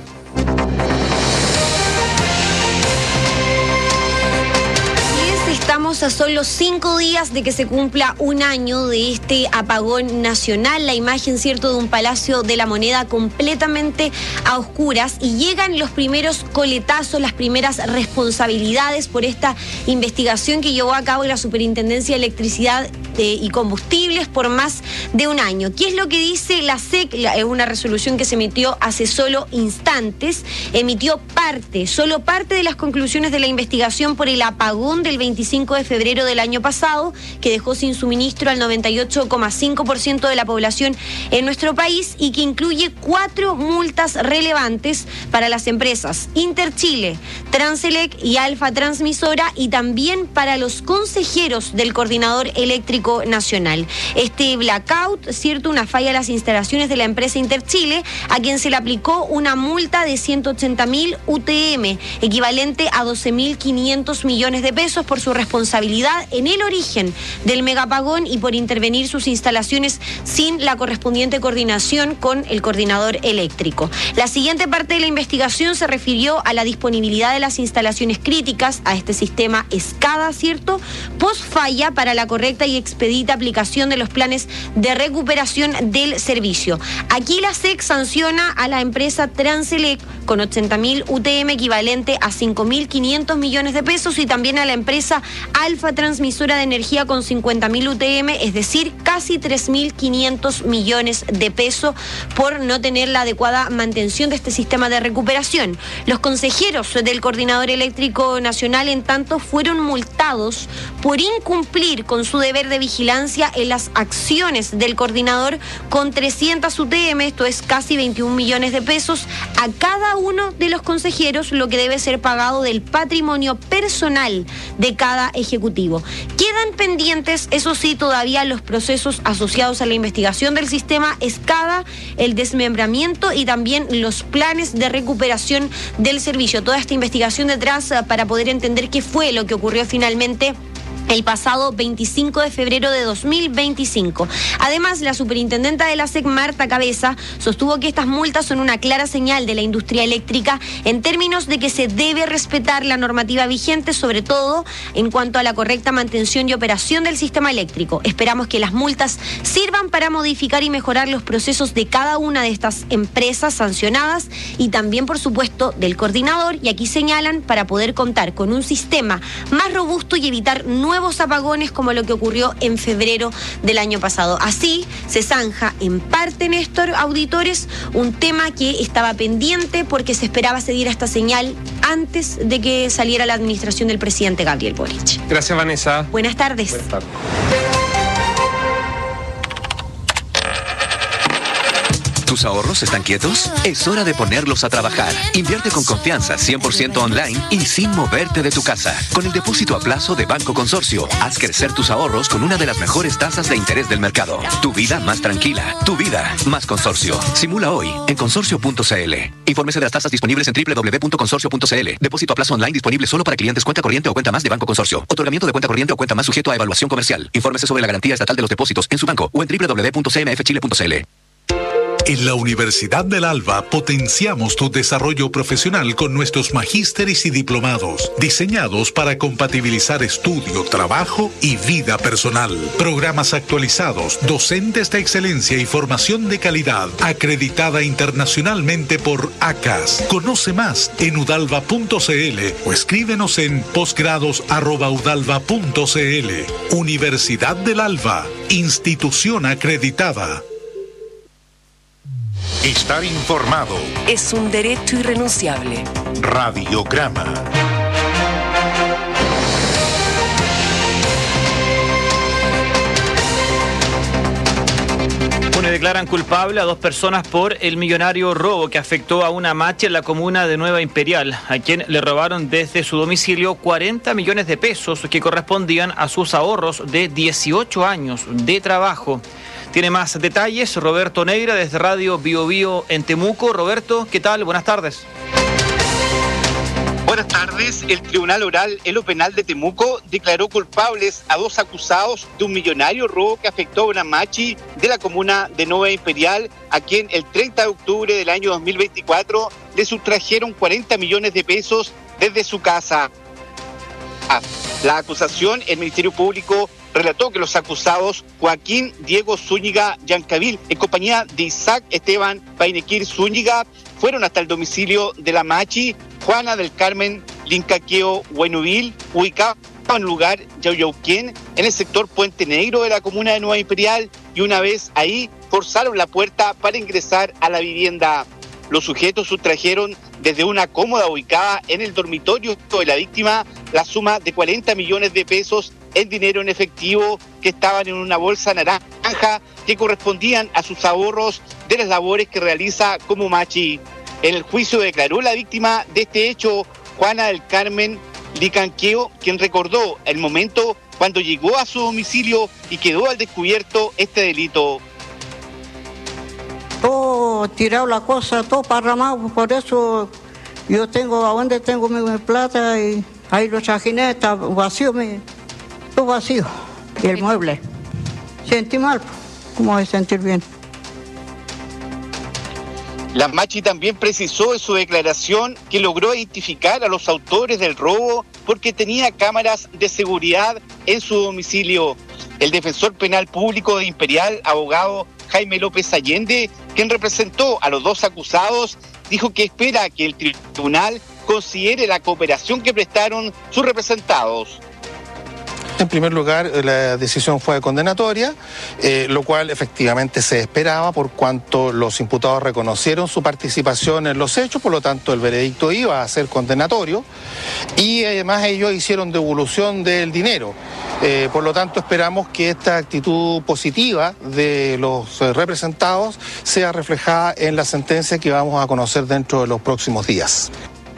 Estamos a solo cinco días de que se cumpla un año de este apagón nacional. La imagen, cierto, de un Palacio de la Moneda completamente a oscuras y llegan los primeros coletazos, las primeras responsabilidades por esta investigación que llevó a cabo la Superintendencia de Electricidad eh, y Combustibles por más de un año. ¿Qué es lo que dice la S E C? Es una resolución que se emitió hace solo instantes. Emitió parte, solo parte de las conclusiones de la investigación por el apagón del veinticinco de febrero del año pasado, que dejó sin suministro al noventa y ocho coma cinco por ciento de la población en nuestro país y que incluye cuatro multas relevantes para las empresas Interchile, Transelec y Alfa Transmisora y también para los consejeros del Coordinador Eléctrico Nacional. Este blackout, cierto, una falla a las instalaciones de la empresa Interchile, a quien se le aplicó una multa de ciento ochenta mil U T M, equivalente a doce mil quinientos millones de pesos por su responsabilidad en el origen del megapagón y por intervenir sus instalaciones sin la correspondiente coordinación con el coordinador eléctrico. La siguiente parte de la investigación se refirió a la disponibilidad de las instalaciones críticas a este sistema SCADA, ¿cierto?, post falla para la correcta y expedita aplicación de los planes de recuperación del servicio. Aquí la S E C sanciona a la empresa Transelec con ochenta mil U T M, equivalente a cinco mil quinientos millones de pesos, y también a la empresa Alfa Transmisora de Energía con cincuenta mil U T M, es decir, casi tres mil quinientos millones de pesos por no tener la adecuada mantención de este sistema de recuperación. Los consejeros del Coordinador Eléctrico Nacional, en tanto, fueron multados por incumplir con su deber de vigilancia en las acciones del coordinador con trescientas U T M, esto es casi veintiún millones de pesos, a cada uno de los consejeros, lo que debe ser pagado del patrimonio personal de cada ejecutivo. Quedan pendientes, eso sí, todavía los procesos asociados a la investigación del sistema SCADA, el desmembramiento y también los planes de recuperación del servicio. Toda esta investigación detrás para poder entender qué fue lo que ocurrió finalmente el pasado veinticinco de febrero de dos mil veinticinco. Además, la superintendenta de la S E C, Marta Cabeza, sostuvo que estas multas son una clara señal de la industria eléctrica en términos de que se debe respetar la normativa vigente, sobre todo en cuanto a la correcta mantención y operación del sistema eléctrico. Esperamos que las multas sirvan para modificar y mejorar los procesos de cada una de estas empresas sancionadas y también, por supuesto, del coordinador, y aquí señalan, para poder contar con un sistema más robusto y evitar nuevos apagones como lo que ocurrió en febrero del año pasado. Así se zanja en parte, Néstor, auditores, un tema que estaba pendiente porque se esperaba se diera esta señal antes de que saliera la administración del presidente Gabriel Boric. Gracias, Vanessa. Buenas tardes. Buenas tardes. ¿Tus ahorros están quietos? Es hora de ponerlos a trabajar. Invierte con confianza, cien por ciento online y sin moverte de tu casa. Con el depósito a plazo de Banco Consorcio, haz crecer tus ahorros con una de las mejores tasas de interés del mercado. Tu vida más tranquila. Tu vida más Consorcio. Simula hoy en consorcio punto c l. Infórmese de las tasas disponibles en doble u doble u doble u punto consorcio punto c l. Depósito a plazo online disponible solo para clientes cuenta corriente o cuenta más de Banco Consorcio. Otorgamiento de cuenta corriente o cuenta más sujeto a evaluación comercial. Infórmese sobre la garantía estatal de los depósitos en su banco o en doble u doble u doble u punto c m f chile punto c l. En la Universidad del Alba potenciamos tu desarrollo profesional con nuestros magísteres y diplomados, diseñados para compatibilizar estudio, trabajo y vida personal. Programas actualizados, docentes de excelencia y formación de calidad, acreditada internacionalmente por A C A S. Conoce más en udalva punto c l o escríbenos en posgrados arroba udalva punto c l. Universidad del Alba, institución acreditada. Estar informado es un derecho irrenunciable. Radiograma. Bueno, declaran culpable a dos personas por el millonario robo que afectó a una machi en la comuna de Nueva Imperial, a quien le robaron desde su domicilio cuarenta millones de pesos que correspondían a sus ahorros de dieciocho años de trabajo. Tiene más detalles Roberto Negra desde Radio Bio Bio en Temuco. Roberto, ¿qué tal? Buenas tardes. Buenas tardes. El Tribunal Oral en lo Penal de Temuco declaró culpables a dos acusados de un millonario robo que afectó a una machi de la comuna de Nueva Imperial, a quien el treinta de octubre del año dos mil veinticuatro le sustrajeron cuarenta millones de pesos desde su casa. La acusación, el Ministerio Público relató que los acusados Joaquín Diego Zúñiga Yancavil, en compañía de Isaac Esteban Painequir Zúñiga, fueron hasta el domicilio de la machi Juana del Carmen Lincaqueo Huenubil, ubicado en el lugar Yauyauquén, en el sector Puente Negro de la comuna de Nueva Imperial, y una vez ahí forzaron la puerta para ingresar a la vivienda. Los sujetos sustrajeron desde una cómoda ubicada en el dormitorio de la víctima la suma de cuarenta millones de pesos en dinero en efectivo que estaban en una bolsa naranja que correspondían a sus ahorros de las labores que realiza como machi. En el juicio declaró la víctima de este hecho, Juana del Carmen Licanqueo, quien recordó el momento cuando llegó a su domicilio y quedó al descubierto este delito. Todo tirado la cosa, todo parramado, por eso yo tengo, ¿a dónde tengo mi, mi plata? Y ahí los chajines, está vacío, mi, todo vacío. Y el mueble. Sentí mal, ¿cómo voy a sentir bien? La machi también precisó en su declaración que logró identificar a los autores del robo porque tenía cámaras de seguridad en su domicilio. El defensor penal público de Imperial, abogado Jaime López Allende, quien representó a los dos acusados, dijo que espera que el tribunal considere la cooperación que prestaron sus representados. En primer lugar, la decisión fue condenatoria, eh, lo cual efectivamente se esperaba por cuanto los imputados reconocieron su participación en los hechos, por lo tanto el veredicto iba a ser condenatorio y además ellos hicieron devolución del dinero. Eh, por lo tanto, esperamos que esta actitud positiva de los eh, representados sea reflejada en la sentencia que vamos a conocer dentro de los próximos días.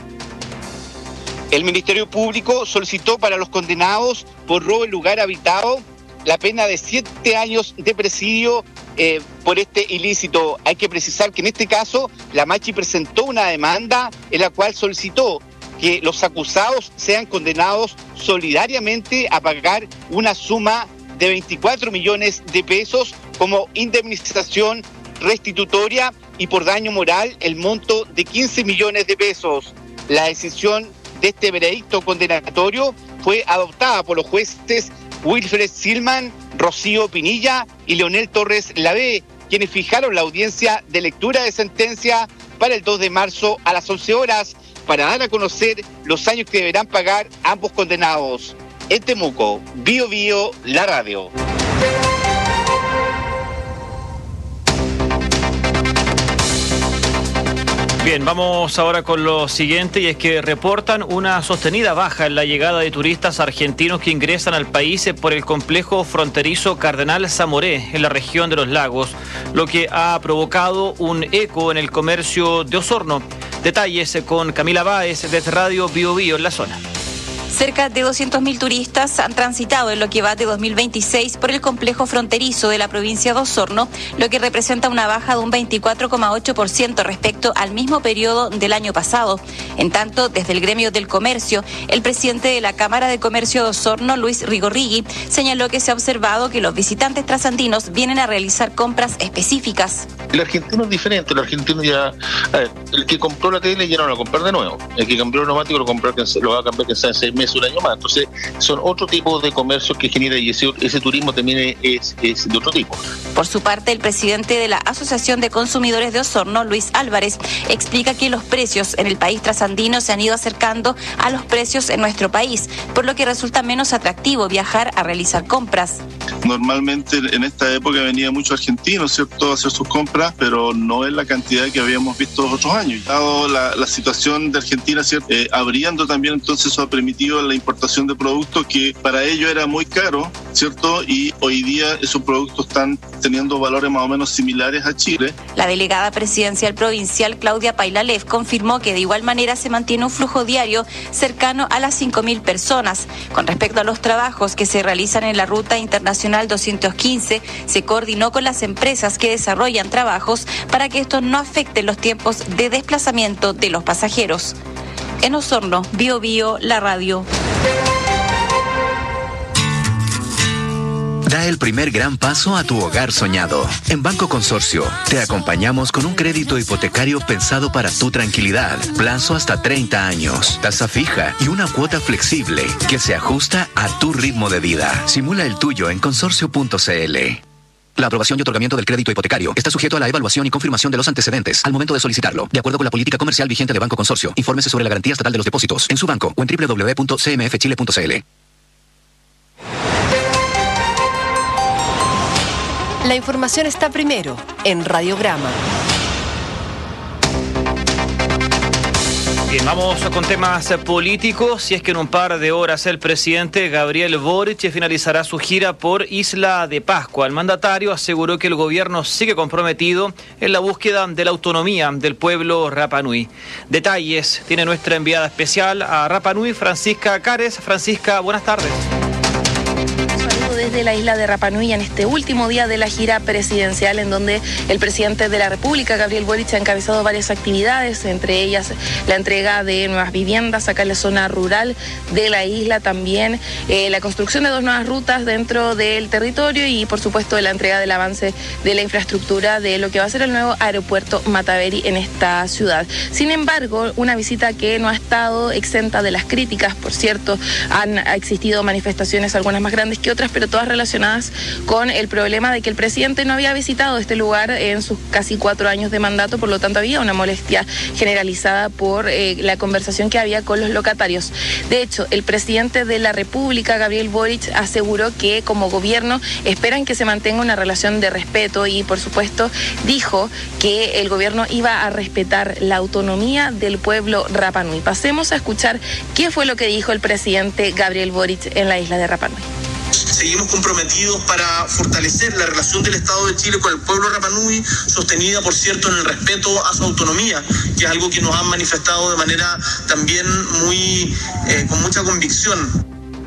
El Ministerio Público solicitó para los condenados por robo en lugar habitado la pena de siete años de presidio eh, por este ilícito. Hay que precisar que en este caso la Machi presentó una demanda en la cual solicitó que los acusados sean condenados solidariamente a pagar una suma de veinticuatro millones de pesos como indemnización restitutoria y por daño moral el monto de quince millones de pesos. La decisión de este veredicto condenatorio fue adoptada por los jueces Wilfred Silman, Rocío Pinilla y Leonel Torres Lavé, quienes fijaron la audiencia de lectura de sentencia para el dos de marzo a las once horas para dar a conocer los años que deberán pagar ambos condenados. En Temuco, Bio Bio, la radio. Bien, vamos ahora con lo siguiente, y es que reportan una sostenida baja en la llegada de turistas argentinos que ingresan al país por el complejo fronterizo Cardenal Zamoré en la región de los lagos, lo que ha provocado un eco en el comercio de Osorno. Detalles con Camila Báez desde Radio Bio Bio en la zona. Cerca de doscientos mil turistas han transitado en lo que va de dos mil veintiséis por el complejo fronterizo de la provincia de Osorno, lo que representa una baja de un veinticuatro coma ocho por ciento respecto al mismo periodo del año pasado. En tanto, desde el gremio del comercio, el presidente de la Cámara de Comercio de Osorno, Luis Rigorrigui, señaló que se ha observado que los visitantes trasandinos vienen a realizar compras específicas. El argentino es diferente, el argentino ya, a ver, el que compró la tele ya no la va a comprar de nuevo, el que cambió el neumático lo, compró, lo va a cambiar que sea en seis meses, un año más. Entonces son otro tipo de comercios que genera, y ese, ese turismo también es, es de otro tipo. Por su parte, el presidente de la Asociación de Consumidores de Osorno, Luis Álvarez, explica que los precios en el país trasandino se han ido acercando a los precios en nuestro país, por lo que resulta menos atractivo viajar a realizar compras. Normalmente en esta época venía mucho argentino, ¿cierto?, a hacer sus compras, pero no es la cantidad que habíamos visto los otros años. Dado la, la situación de Argentina, ¿cierto?, eh, abriendo también, entonces eso ha permitido la importación de productos que para ellos era muy caro, ¿cierto?, y hoy día esos productos están teniendo valores más o menos similares a Chile. La delegada presidencial provincial Claudia Pailalev confirmó que de igual manera se mantiene un flujo diario cercano a las cinco mil personas. Con respecto a los trabajos que se realizan en la ruta internacional doscientos quince, se coordinó con las empresas que desarrollan trabajos para que esto no afecte los tiempos de desplazamiento de los pasajeros. En Osorno, Bio Bio, la radio. Da el primer gran paso a tu hogar soñado. En Banco Consorcio, te acompañamos con un crédito hipotecario pensado para tu tranquilidad. Plazo hasta treinta años, tasa fija y una cuota flexible que se ajusta a tu ritmo de vida. Simula el tuyo en consorcio punto c l. La aprobación y otorgamiento del crédito hipotecario está sujeto a la evaluación y confirmación de los antecedentes al momento de solicitarlo, de acuerdo con la política comercial vigente de Banco Consorcio. Infórmese sobre la garantía estatal de los depósitos en su banco o en doble u doble u doble u punto c m f chile punto c l. La información está primero en Radiograma. Bien, vamos con temas políticos. Y es que en un par de horas el presidente Gabriel Boric finalizará su gira por Isla de Pascua. El mandatario aseguró que el gobierno sigue comprometido en la búsqueda de la autonomía del pueblo Rapa Nui. Detalles tiene nuestra enviada especial a Rapa Nui, Francisca Cares. Francisca, buenas tardes. Desde la isla de Rapa Nui en este último día de la gira presidencial, en donde el presidente de la República, Gabriel Boric, ha encabezado varias actividades, entre ellas la entrega de nuevas viviendas acá en la zona rural de la isla, también eh, la construcción de dos nuevas rutas dentro del territorio y por supuesto la entrega del avance de la infraestructura de lo que va a ser el nuevo aeropuerto Mataveri en esta ciudad. Sin embargo, una visita que no ha estado exenta de las críticas. Por cierto, han existido manifestaciones, algunas más grandes que otras, pero todas relacionadas con el problema de que el presidente no había visitado este lugar en sus casi cuatro años de mandato, por lo tanto había una molestia generalizada por eh, la conversación que había con los locatarios. De hecho, el presidente de la República, Gabriel Boric, aseguró que como gobierno esperan que se mantenga una relación de respeto y, por supuesto, dijo que el gobierno iba a respetar la autonomía del pueblo Rapa Nui. Pasemos a escuchar qué fue lo que dijo el presidente Gabriel Boric en la isla de Rapa Nui. Seguimos comprometidos para fortalecer la relación del Estado de Chile con el pueblo Rapa Nui, sostenida, por cierto, en el respeto a su autonomía, que es algo que nos han manifestado de manera también muy, eh, con mucha convicción.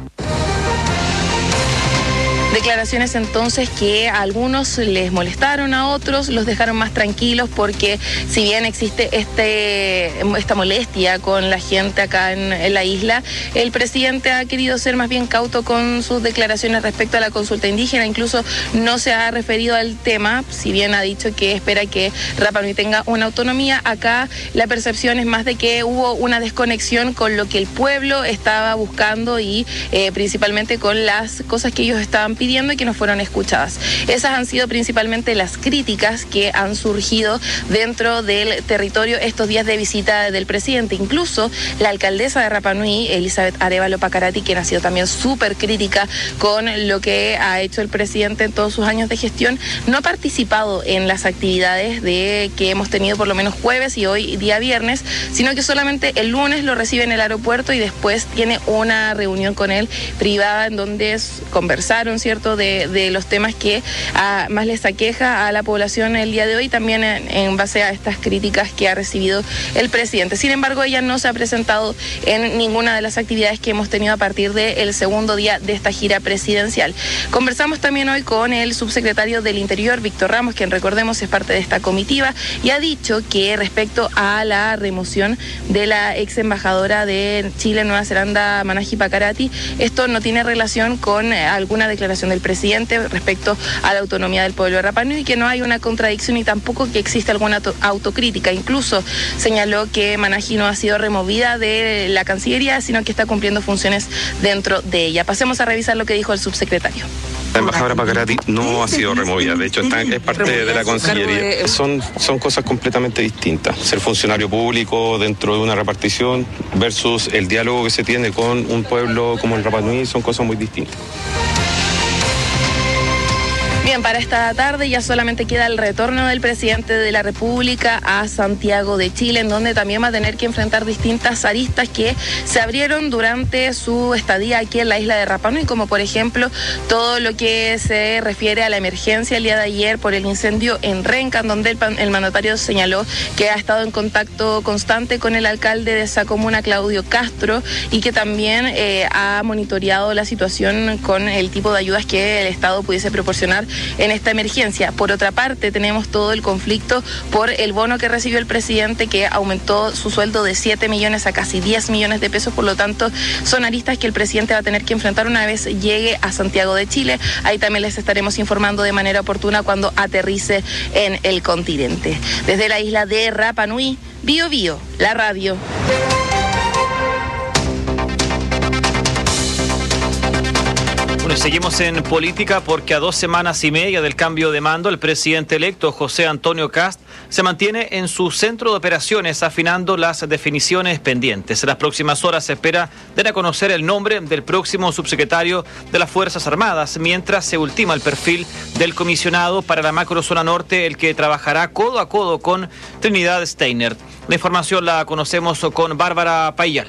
Declaraciones entonces que a algunos les molestaron, a otros los dejaron más tranquilos, porque si bien existe este esta molestia con la gente acá en, en la isla, el presidente ha querido ser más bien cauto con sus declaraciones respecto a la consulta indígena. Incluso no se ha referido al tema, si bien ha dicho que espera que Rapa Nui tenga una autonomía. Acá la percepción es más de que hubo una desconexión con lo que el pueblo estaba buscando y eh, principalmente con las cosas que ellos estaban pidiendo y que no fueron escuchadas. Esas han sido principalmente las críticas que han surgido dentro del territorio estos días de visita del presidente. Incluso la alcaldesa de Rapa Nui, Elizabeth Arevalo Pacarati, quien ha sido también súper crítica con lo que ha hecho el presidente en todos sus años de gestión, no ha participado en las actividades de que hemos tenido por lo menos jueves y hoy día viernes, sino que solamente el lunes lo recibe en el aeropuerto y después tiene una reunión con él privada en donde conversaron, ¿cierto?, De, de los temas que a, más les aqueja a la población el día de hoy, también en, en base a estas críticas que ha recibido el presidente. Sin embargo, ella no se ha presentado en ninguna de las actividades que hemos tenido a partir del segundo día de esta gira presidencial. Conversamos también hoy con el subsecretario del Interior, Víctor Ramos, quien, recordemos, es parte de esta comitiva, y ha dicho que respecto a la remoción de la ex embajadora de Chile en Nueva Zelanda, Manaji Pacarati, esto no tiene relación con alguna declaración del presidente respecto a la autonomía del pueblo de Rapa Nui, y que no hay una contradicción y tampoco que existe alguna autocrítica. Incluso señaló que Manaji no ha sido removida de la Cancillería, sino que está cumpliendo funciones dentro de ella. Pasemos a revisar lo que dijo el subsecretario. La embajadora Pacarati no ha sido removida, de hecho está, es parte de la Cancillería. Son, son cosas completamente distintas. Ser funcionario público dentro de una repartición versus el diálogo que se tiene con un pueblo como el Rapa Nui son cosas muy distintas. Bien, para esta tarde ya solamente queda el retorno del presidente de la República a Santiago de Chile, en donde también va a tener que enfrentar distintas aristas que se abrieron durante su estadía aquí en la isla de Rapa Nui, como por ejemplo todo lo que se refiere a la emergencia el día de ayer por el incendio en Renca, en donde el, el mandatario señaló que ha estado en contacto constante con el alcalde de esa comuna, Claudio Castro, y que también eh, ha monitoreado la situación con el tipo de ayudas que el Estado pudiese proporcionar en esta emergencia. Por otra parte, tenemos todo el conflicto por el bono que recibió el presidente, que aumentó su sueldo de siete millones a casi diez millones de pesos. Por lo tanto, son aristas que el presidente va a tener que enfrentar una vez llegue a Santiago de Chile. Ahí también les estaremos informando de manera oportuna cuando aterrice en el continente. Desde la isla de Rapa Nui, Bio Bio, la radio. Bueno, seguimos en política porque a dos semanas y media del cambio de mando, el presidente electo José Antonio Kast se mantiene en su centro de operaciones afinando las definiciones pendientes. En las próximas horas se espera dar a conocer el nombre del próximo subsecretario de las Fuerzas Armadas, mientras se ultima el perfil del comisionado para la macrozona norte, el que trabajará codo a codo con Trinidad Steiner. La información la conocemos con Bárbara Payal.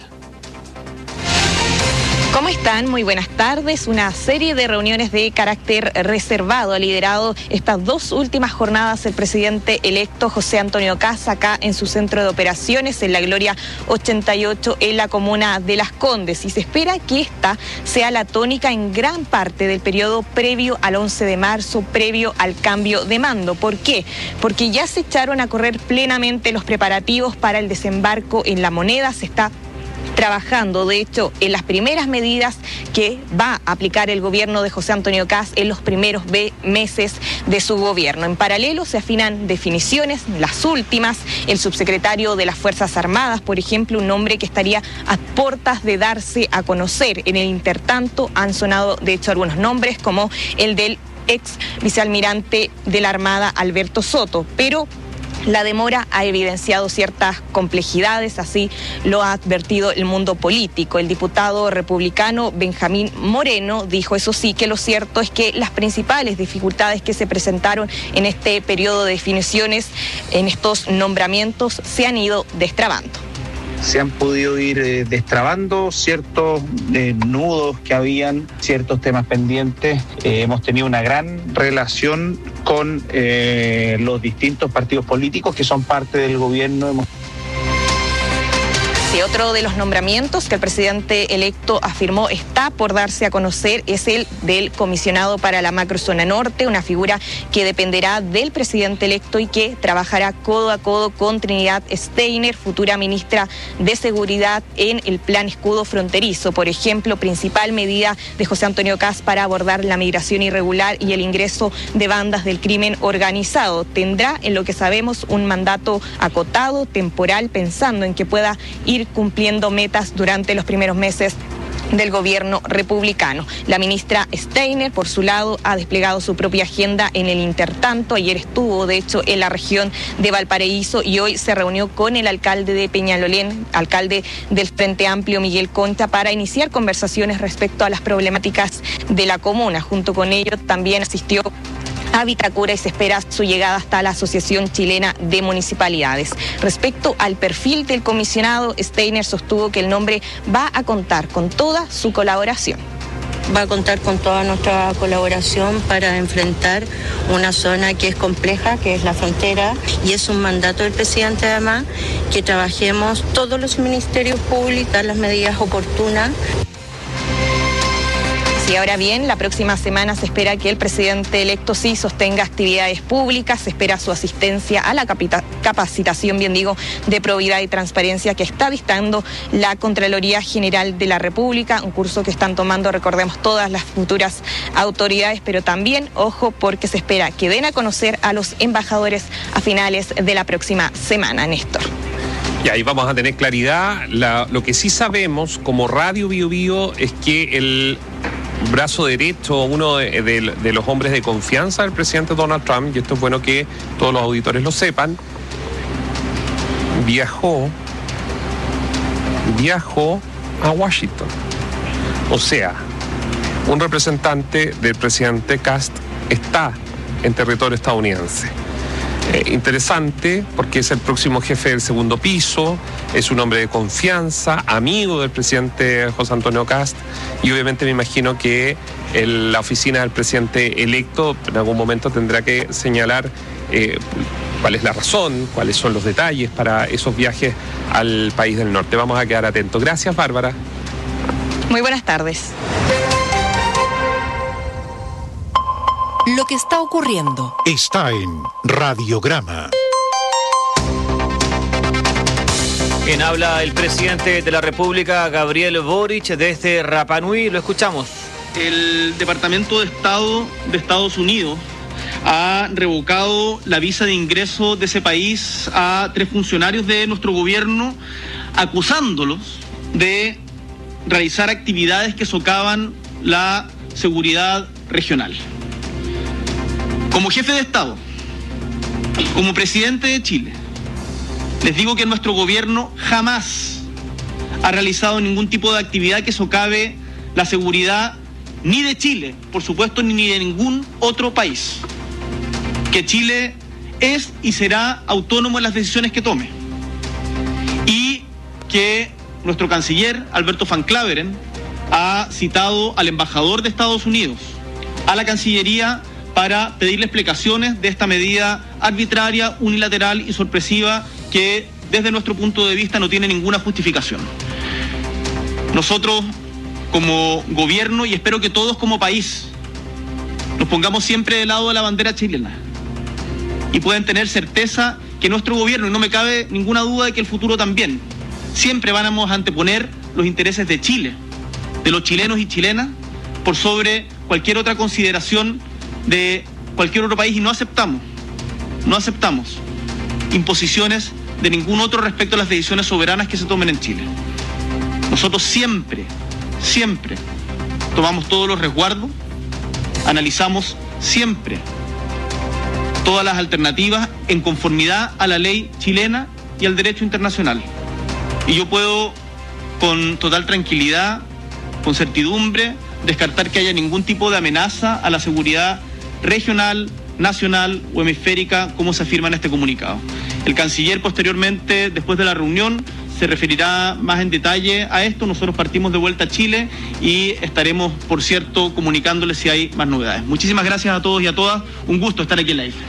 ¿Cómo están? Muy buenas tardes. Una serie de reuniones de carácter reservado ha liderado estas dos últimas jornadas el presidente electo José Antonio Kast acá en su centro de operaciones en la Gloria ochenta y ocho en la comuna de Las Condes, y se espera que esta sea la tónica en gran parte del periodo previo al once de marzo, previo al cambio de mando. ¿Por qué? Porque ya se echaron a correr plenamente los preparativos para el desembarco en La Moneda. Se está trabajando, de hecho, en las primeras medidas que va a aplicar el gobierno de José Antonio Kast en los primeros meses de su gobierno. En paralelo se afinan definiciones, las últimas, el subsecretario de las Fuerzas Armadas, por ejemplo, un nombre que estaría a puertas de darse a conocer. En el intertanto han sonado, de hecho, algunos nombres como el del ex vicealmirante de la Armada, Alberto Soto, pero la demora ha evidenciado ciertas complejidades, así lo ha advertido el mundo político. El diputado republicano Benjamín Moreno dijo, eso sí, que lo cierto es que las principales dificultades que se presentaron en este periodo de definiciones, en estos nombramientos, se han ido destrabando. Se han podido ir eh, destrabando ciertos eh, nudos que habían, ciertos temas pendientes. Eh, hemos tenido una gran relación con eh, los distintos partidos políticos que son parte del gobierno. Hemos Sí, otro de los nombramientos que el presidente electo afirmó está por darse a conocer es el del comisionado para la macrozona norte, una figura que dependerá del presidente electo y que trabajará codo a codo con Trinidad Steiner, futura ministra de Seguridad, en el plan escudo fronterizo. Por ejemplo, principal medida de José Antonio Kast para abordar la migración irregular y el ingreso de bandas del crimen organizado. Tendrá, en lo que sabemos, un mandato acotado, temporal, pensando en que pueda ir cumpliendo metas durante los primeros meses del gobierno republicano. La ministra Steiner, por su lado, ha desplegado su propia agenda en el intertanto. Ayer estuvo, de hecho, en la región de Valparaíso y hoy se reunió con el alcalde de Peñalolén, alcalde del Frente Amplio, Miguel Concha, para iniciar conversaciones respecto a las problemáticas de la comuna. Junto con ello también asistió a Vitacura y se espera su llegada hasta la Asociación Chilena de Municipalidades. Respecto al perfil del comisionado, Steiner sostuvo que el nombre va a contar con toda su colaboración. Va a contar con toda nuestra colaboración para enfrentar una zona que es compleja, que es la frontera, y es un mandato del presidente además que trabajemos todos los ministerios públicos, las medidas oportunas. Y ahora bien, la próxima semana se espera que el presidente electo sí sostenga actividades públicas, se espera su asistencia a la capita- capacitación, bien digo, de probidad y transparencia que está dictando la Contraloría General de la República, un curso que están tomando, recordemos, todas las futuras autoridades, pero también, ojo, porque se espera que den a conocer a los embajadores a finales de la próxima semana, Néstor. Y ahí vamos a tener claridad. La, lo que sí sabemos como Radio Bio Bio es que el brazo derecho, uno de, de, de los hombres de confianza del presidente Donald Trump, y esto es bueno que todos los auditores lo sepan, viajó, viajó a Washington. O sea, un representante del presidente Kast está en territorio estadounidense. Eh, interesante porque es el próximo jefe del segundo piso, es un hombre de confianza, amigo del presidente José Antonio Kast, y obviamente me imagino que el, la oficina del presidente electo en algún momento tendrá que señalar eh, cuál es la razón, cuáles son los detalles para esos viajes al país del norte. Vamos a quedar atentos. Gracias, Bárbara. Muy buenas tardes. Lo que está ocurriendo está en Radiograma. En habla el presidente de la República, Gabriel Boric, desde Rapa Nui. Lo escuchamos. El Departamento de Estado de Estados Unidos ha revocado la visa de ingreso de ese país a tres funcionarios de nuestro gobierno, acusándolos de realizar actividades que socavan la seguridad regional. Como jefe de Estado, como presidente de Chile, les digo que nuestro gobierno jamás ha realizado ningún tipo de actividad que socave la seguridad ni de Chile, por supuesto, ni de ningún otro país. Que Chile es y será autónomo en las decisiones que tome. Y que nuestro canciller, Alberto Van Klaveren, ha citado al embajador de Estados Unidos a la Cancillería para pedirle explicaciones de esta medida arbitraria, unilateral y sorpresiva que desde nuestro punto de vista no tiene ninguna justificación. Nosotros como gobierno, y espero que todos como país, nos pongamos siempre del lado de la bandera chilena y pueden tener certeza que nuestro gobierno, y no me cabe ninguna duda de que el futuro también, siempre vamos a anteponer los intereses de Chile, de los chilenos y chilenas, por sobre cualquier otra consideración de cualquier otro país, y no aceptamos, no aceptamos imposiciones de ningún otro respecto a las decisiones soberanas que se tomen en Chile. Nosotros siempre, siempre tomamos todos los resguardos, analizamos siempre todas las alternativas en conformidad a la ley chilena y al derecho internacional. Y yo puedo, con total tranquilidad, con certidumbre, descartar que haya ningún tipo de amenaza a la seguridad regional, nacional o hemisférica, como se afirma en este comunicado. El canciller posteriormente, después de la reunión, se referirá más en detalle a esto. Nosotros partimos de vuelta a Chile y estaremos, por cierto, comunicándoles si hay más novedades. Muchísimas gracias a todos y a todas. Un gusto estar aquí en la isla.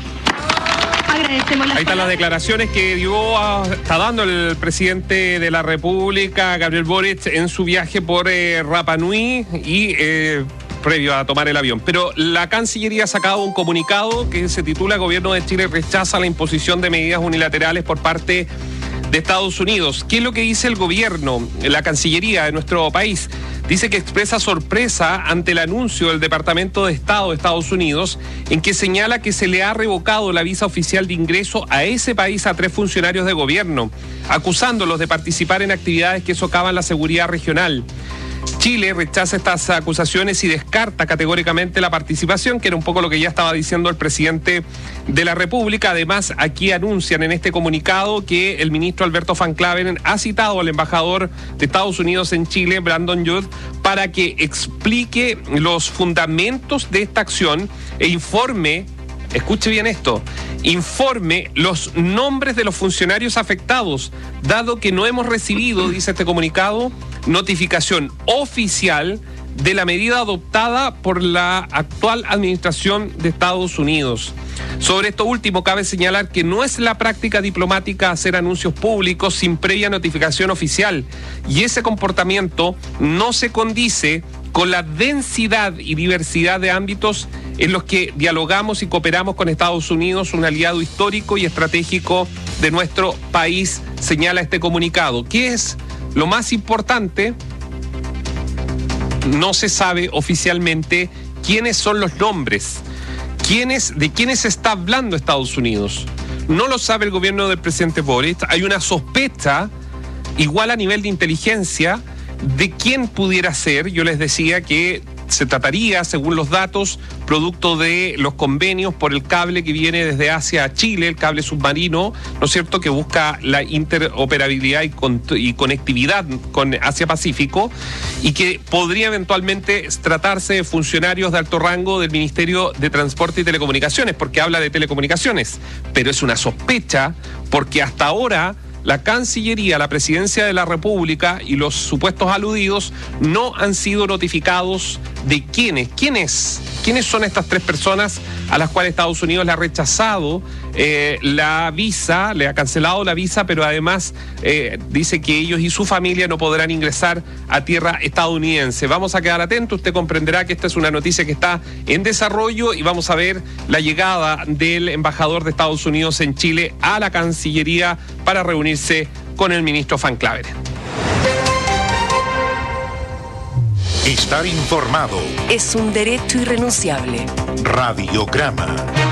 Ahí están las declaraciones que dio a, está dando el presidente de la República, Gabriel Boric, en su viaje por eh, Rapa Nui y eh, previo a tomar el avión. Pero la Cancillería ha sacado un comunicado que se titula Gobierno de Chile rechaza la imposición de medidas unilaterales por parte de Estados Unidos. ¿Qué es lo que dice el gobierno, la Cancillería de nuestro país? Dice que expresa sorpresa ante el anuncio del Departamento de Estado de Estados Unidos en que señala que se le ha revocado la visa oficial de ingreso a ese país a tres funcionarios de gobierno, acusándolos de participar en actividades que socavan la seguridad regional. Chile rechaza estas acusaciones y descarta categóricamente la participación, que era un poco lo que ya estaba diciendo el presidente de la República. Además, aquí anuncian en este comunicado que el ministro Alberto Van Claveren ha citado al embajador de Estados Unidos en Chile, Brandon Judd, para que explique los fundamentos de esta acción e informe, escuche bien esto, informe los nombres de los funcionarios afectados, dado que no hemos recibido, dice este comunicado, notificación oficial de la medida adoptada por la actual administración de Estados Unidos. Sobre esto último, cabe señalar que no es la práctica diplomática hacer anuncios públicos sin previa notificación oficial, y ese comportamiento no se condice con la densidad y diversidad de ámbitos en los que dialogamos y cooperamos con Estados Unidos, un aliado histórico y estratégico de nuestro país, señala este comunicado. ¿Qué es lo más importante? No se sabe oficialmente quiénes son los nombres, quiénes, de quiénes está hablando Estados Unidos. No lo sabe el gobierno del presidente Boric. Hay una sospecha, igual a nivel de inteligencia, de quién pudiera ser. Yo les decía que se trataría, según los datos, producto de los convenios por el cable que viene desde Asia a Chile, el cable submarino, ¿no es cierto?, que busca la interoperabilidad y, con, y conectividad con Asia-Pacífico, y que podría eventualmente tratarse de funcionarios de alto rango del Ministerio de Transporte y Telecomunicaciones, porque habla de telecomunicaciones. Pero es una sospecha, porque hasta ahora la Cancillería, la Presidencia de la República y los supuestos aludidos no han sido notificados de quiénes. ¿Quiénes? ¿Quiénes son estas tres personas a las cuales Estados Unidos le ha rechazado eh, la visa, le ha cancelado la visa, pero además eh, dice que ellos y su familia no podrán ingresar a tierra estadounidense? Vamos a quedar atentos. Usted comprenderá que esta es una noticia que está en desarrollo y vamos a ver la llegada del embajador de Estados Unidos en Chile a la Cancillería para reunirse con el ministro Van Claveren. Estar informado es un derecho irrenunciable. Radiograma.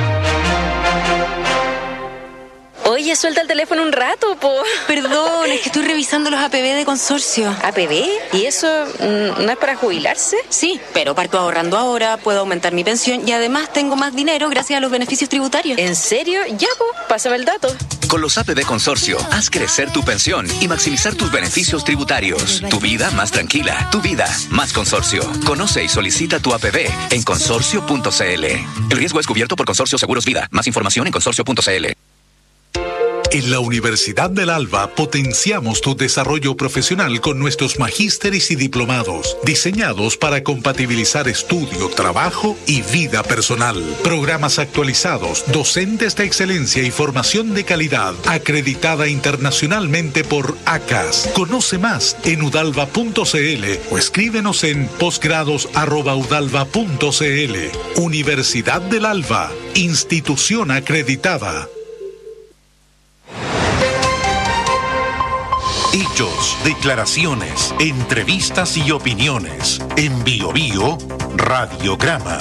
Oye, suelta el teléfono un rato, po. Perdón, es que estoy revisando los A P B de consorcio. ¿A P B? ¿Y eso mm, no es para jubilarse? Sí, pero parto ahorrando ahora, puedo aumentar mi pensión y además tengo más dinero gracias a los beneficios tributarios. ¿En serio? Ya, po, pásame el dato. Con los A P B Consorcio, haz crecer tu pensión y maximizar tus beneficios tributarios. Tu vida más tranquila, tu vida más consorcio. Conoce y solicita tu A P B en consorcio punto c l. El riesgo es cubierto por Consorcio Seguros Vida. Más información en consorcio punto c l. En la Universidad del Alba potenciamos tu desarrollo profesional con nuestros magísteres y diplomados, diseñados para compatibilizar estudio, trabajo y vida personal. Programas actualizados, docentes de excelencia y formación de calidad, acreditada internacionalmente por A C A S. Conoce más en udalva punto c l o escríbenos en posgrados arroba udalva punto c l. Universidad del Alba, institución acreditada. Hechos, declaraciones, entrevistas y opiniones. En Bio Bio, Radiograma.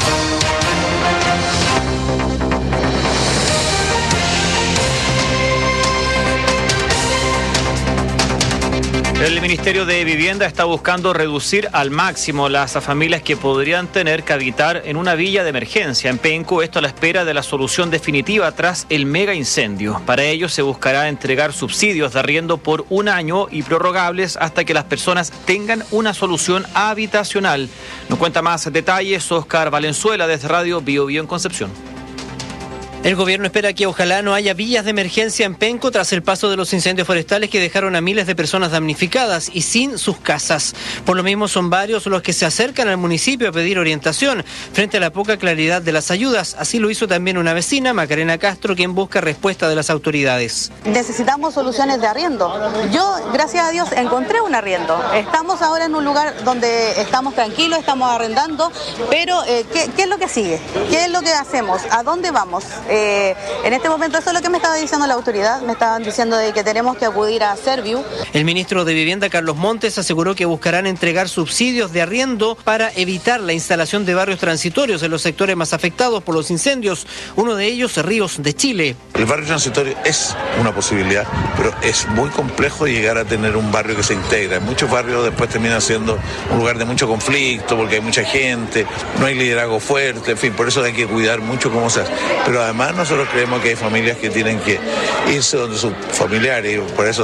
El Ministerio de Vivienda está buscando reducir al máximo las familias que podrían tener que habitar en una villa de emergencia en Penco, esto a la espera de la solución definitiva tras el mega incendio. Para ello se buscará entregar subsidios de arriendo por un año y prorrogables hasta que las personas tengan una solución habitacional. Nos cuenta más detalles Oscar Valenzuela desde Radio Bio Bio en Concepción. El gobierno espera que ojalá no haya villas de emergencia en Penco tras el paso de los incendios forestales que dejaron a miles de personas damnificadas y sin sus casas. Por lo mismo son varios los que se acercan al municipio a pedir orientación frente a la poca claridad de las ayudas. Así lo hizo también una vecina, Macarena Castro, quien busca respuesta de las autoridades. Necesitamos soluciones de arriendo. Yo, gracias a Dios, encontré un arriendo. Estamos ahora en un lugar donde estamos tranquilos, estamos arrendando, pero eh, ¿qué, ¿qué es lo que sigue? ¿Qué es lo que hacemos? ¿A dónde vamos? Eh, en este momento eso es lo que me estaba diciendo la autoridad, me estaban diciendo de que tenemos que acudir a Serviu. El ministro de Vivienda, Carlos Montes, aseguró que buscarán entregar subsidios de arriendo para evitar la instalación de barrios transitorios en los sectores más afectados por los incendios, uno de ellos Ríos de Chile. El barrio transitorio es una posibilidad, pero es muy complejo llegar a tener un barrio que se integra. En muchos barrios después termina siendo un lugar de mucho conflicto porque hay mucha gente, no hay liderazgo fuerte, en fin, por eso hay que cuidar mucho cómo se hace. Pero además nosotros creemos que hay familias que tienen que irse donde sus familiares, y por eso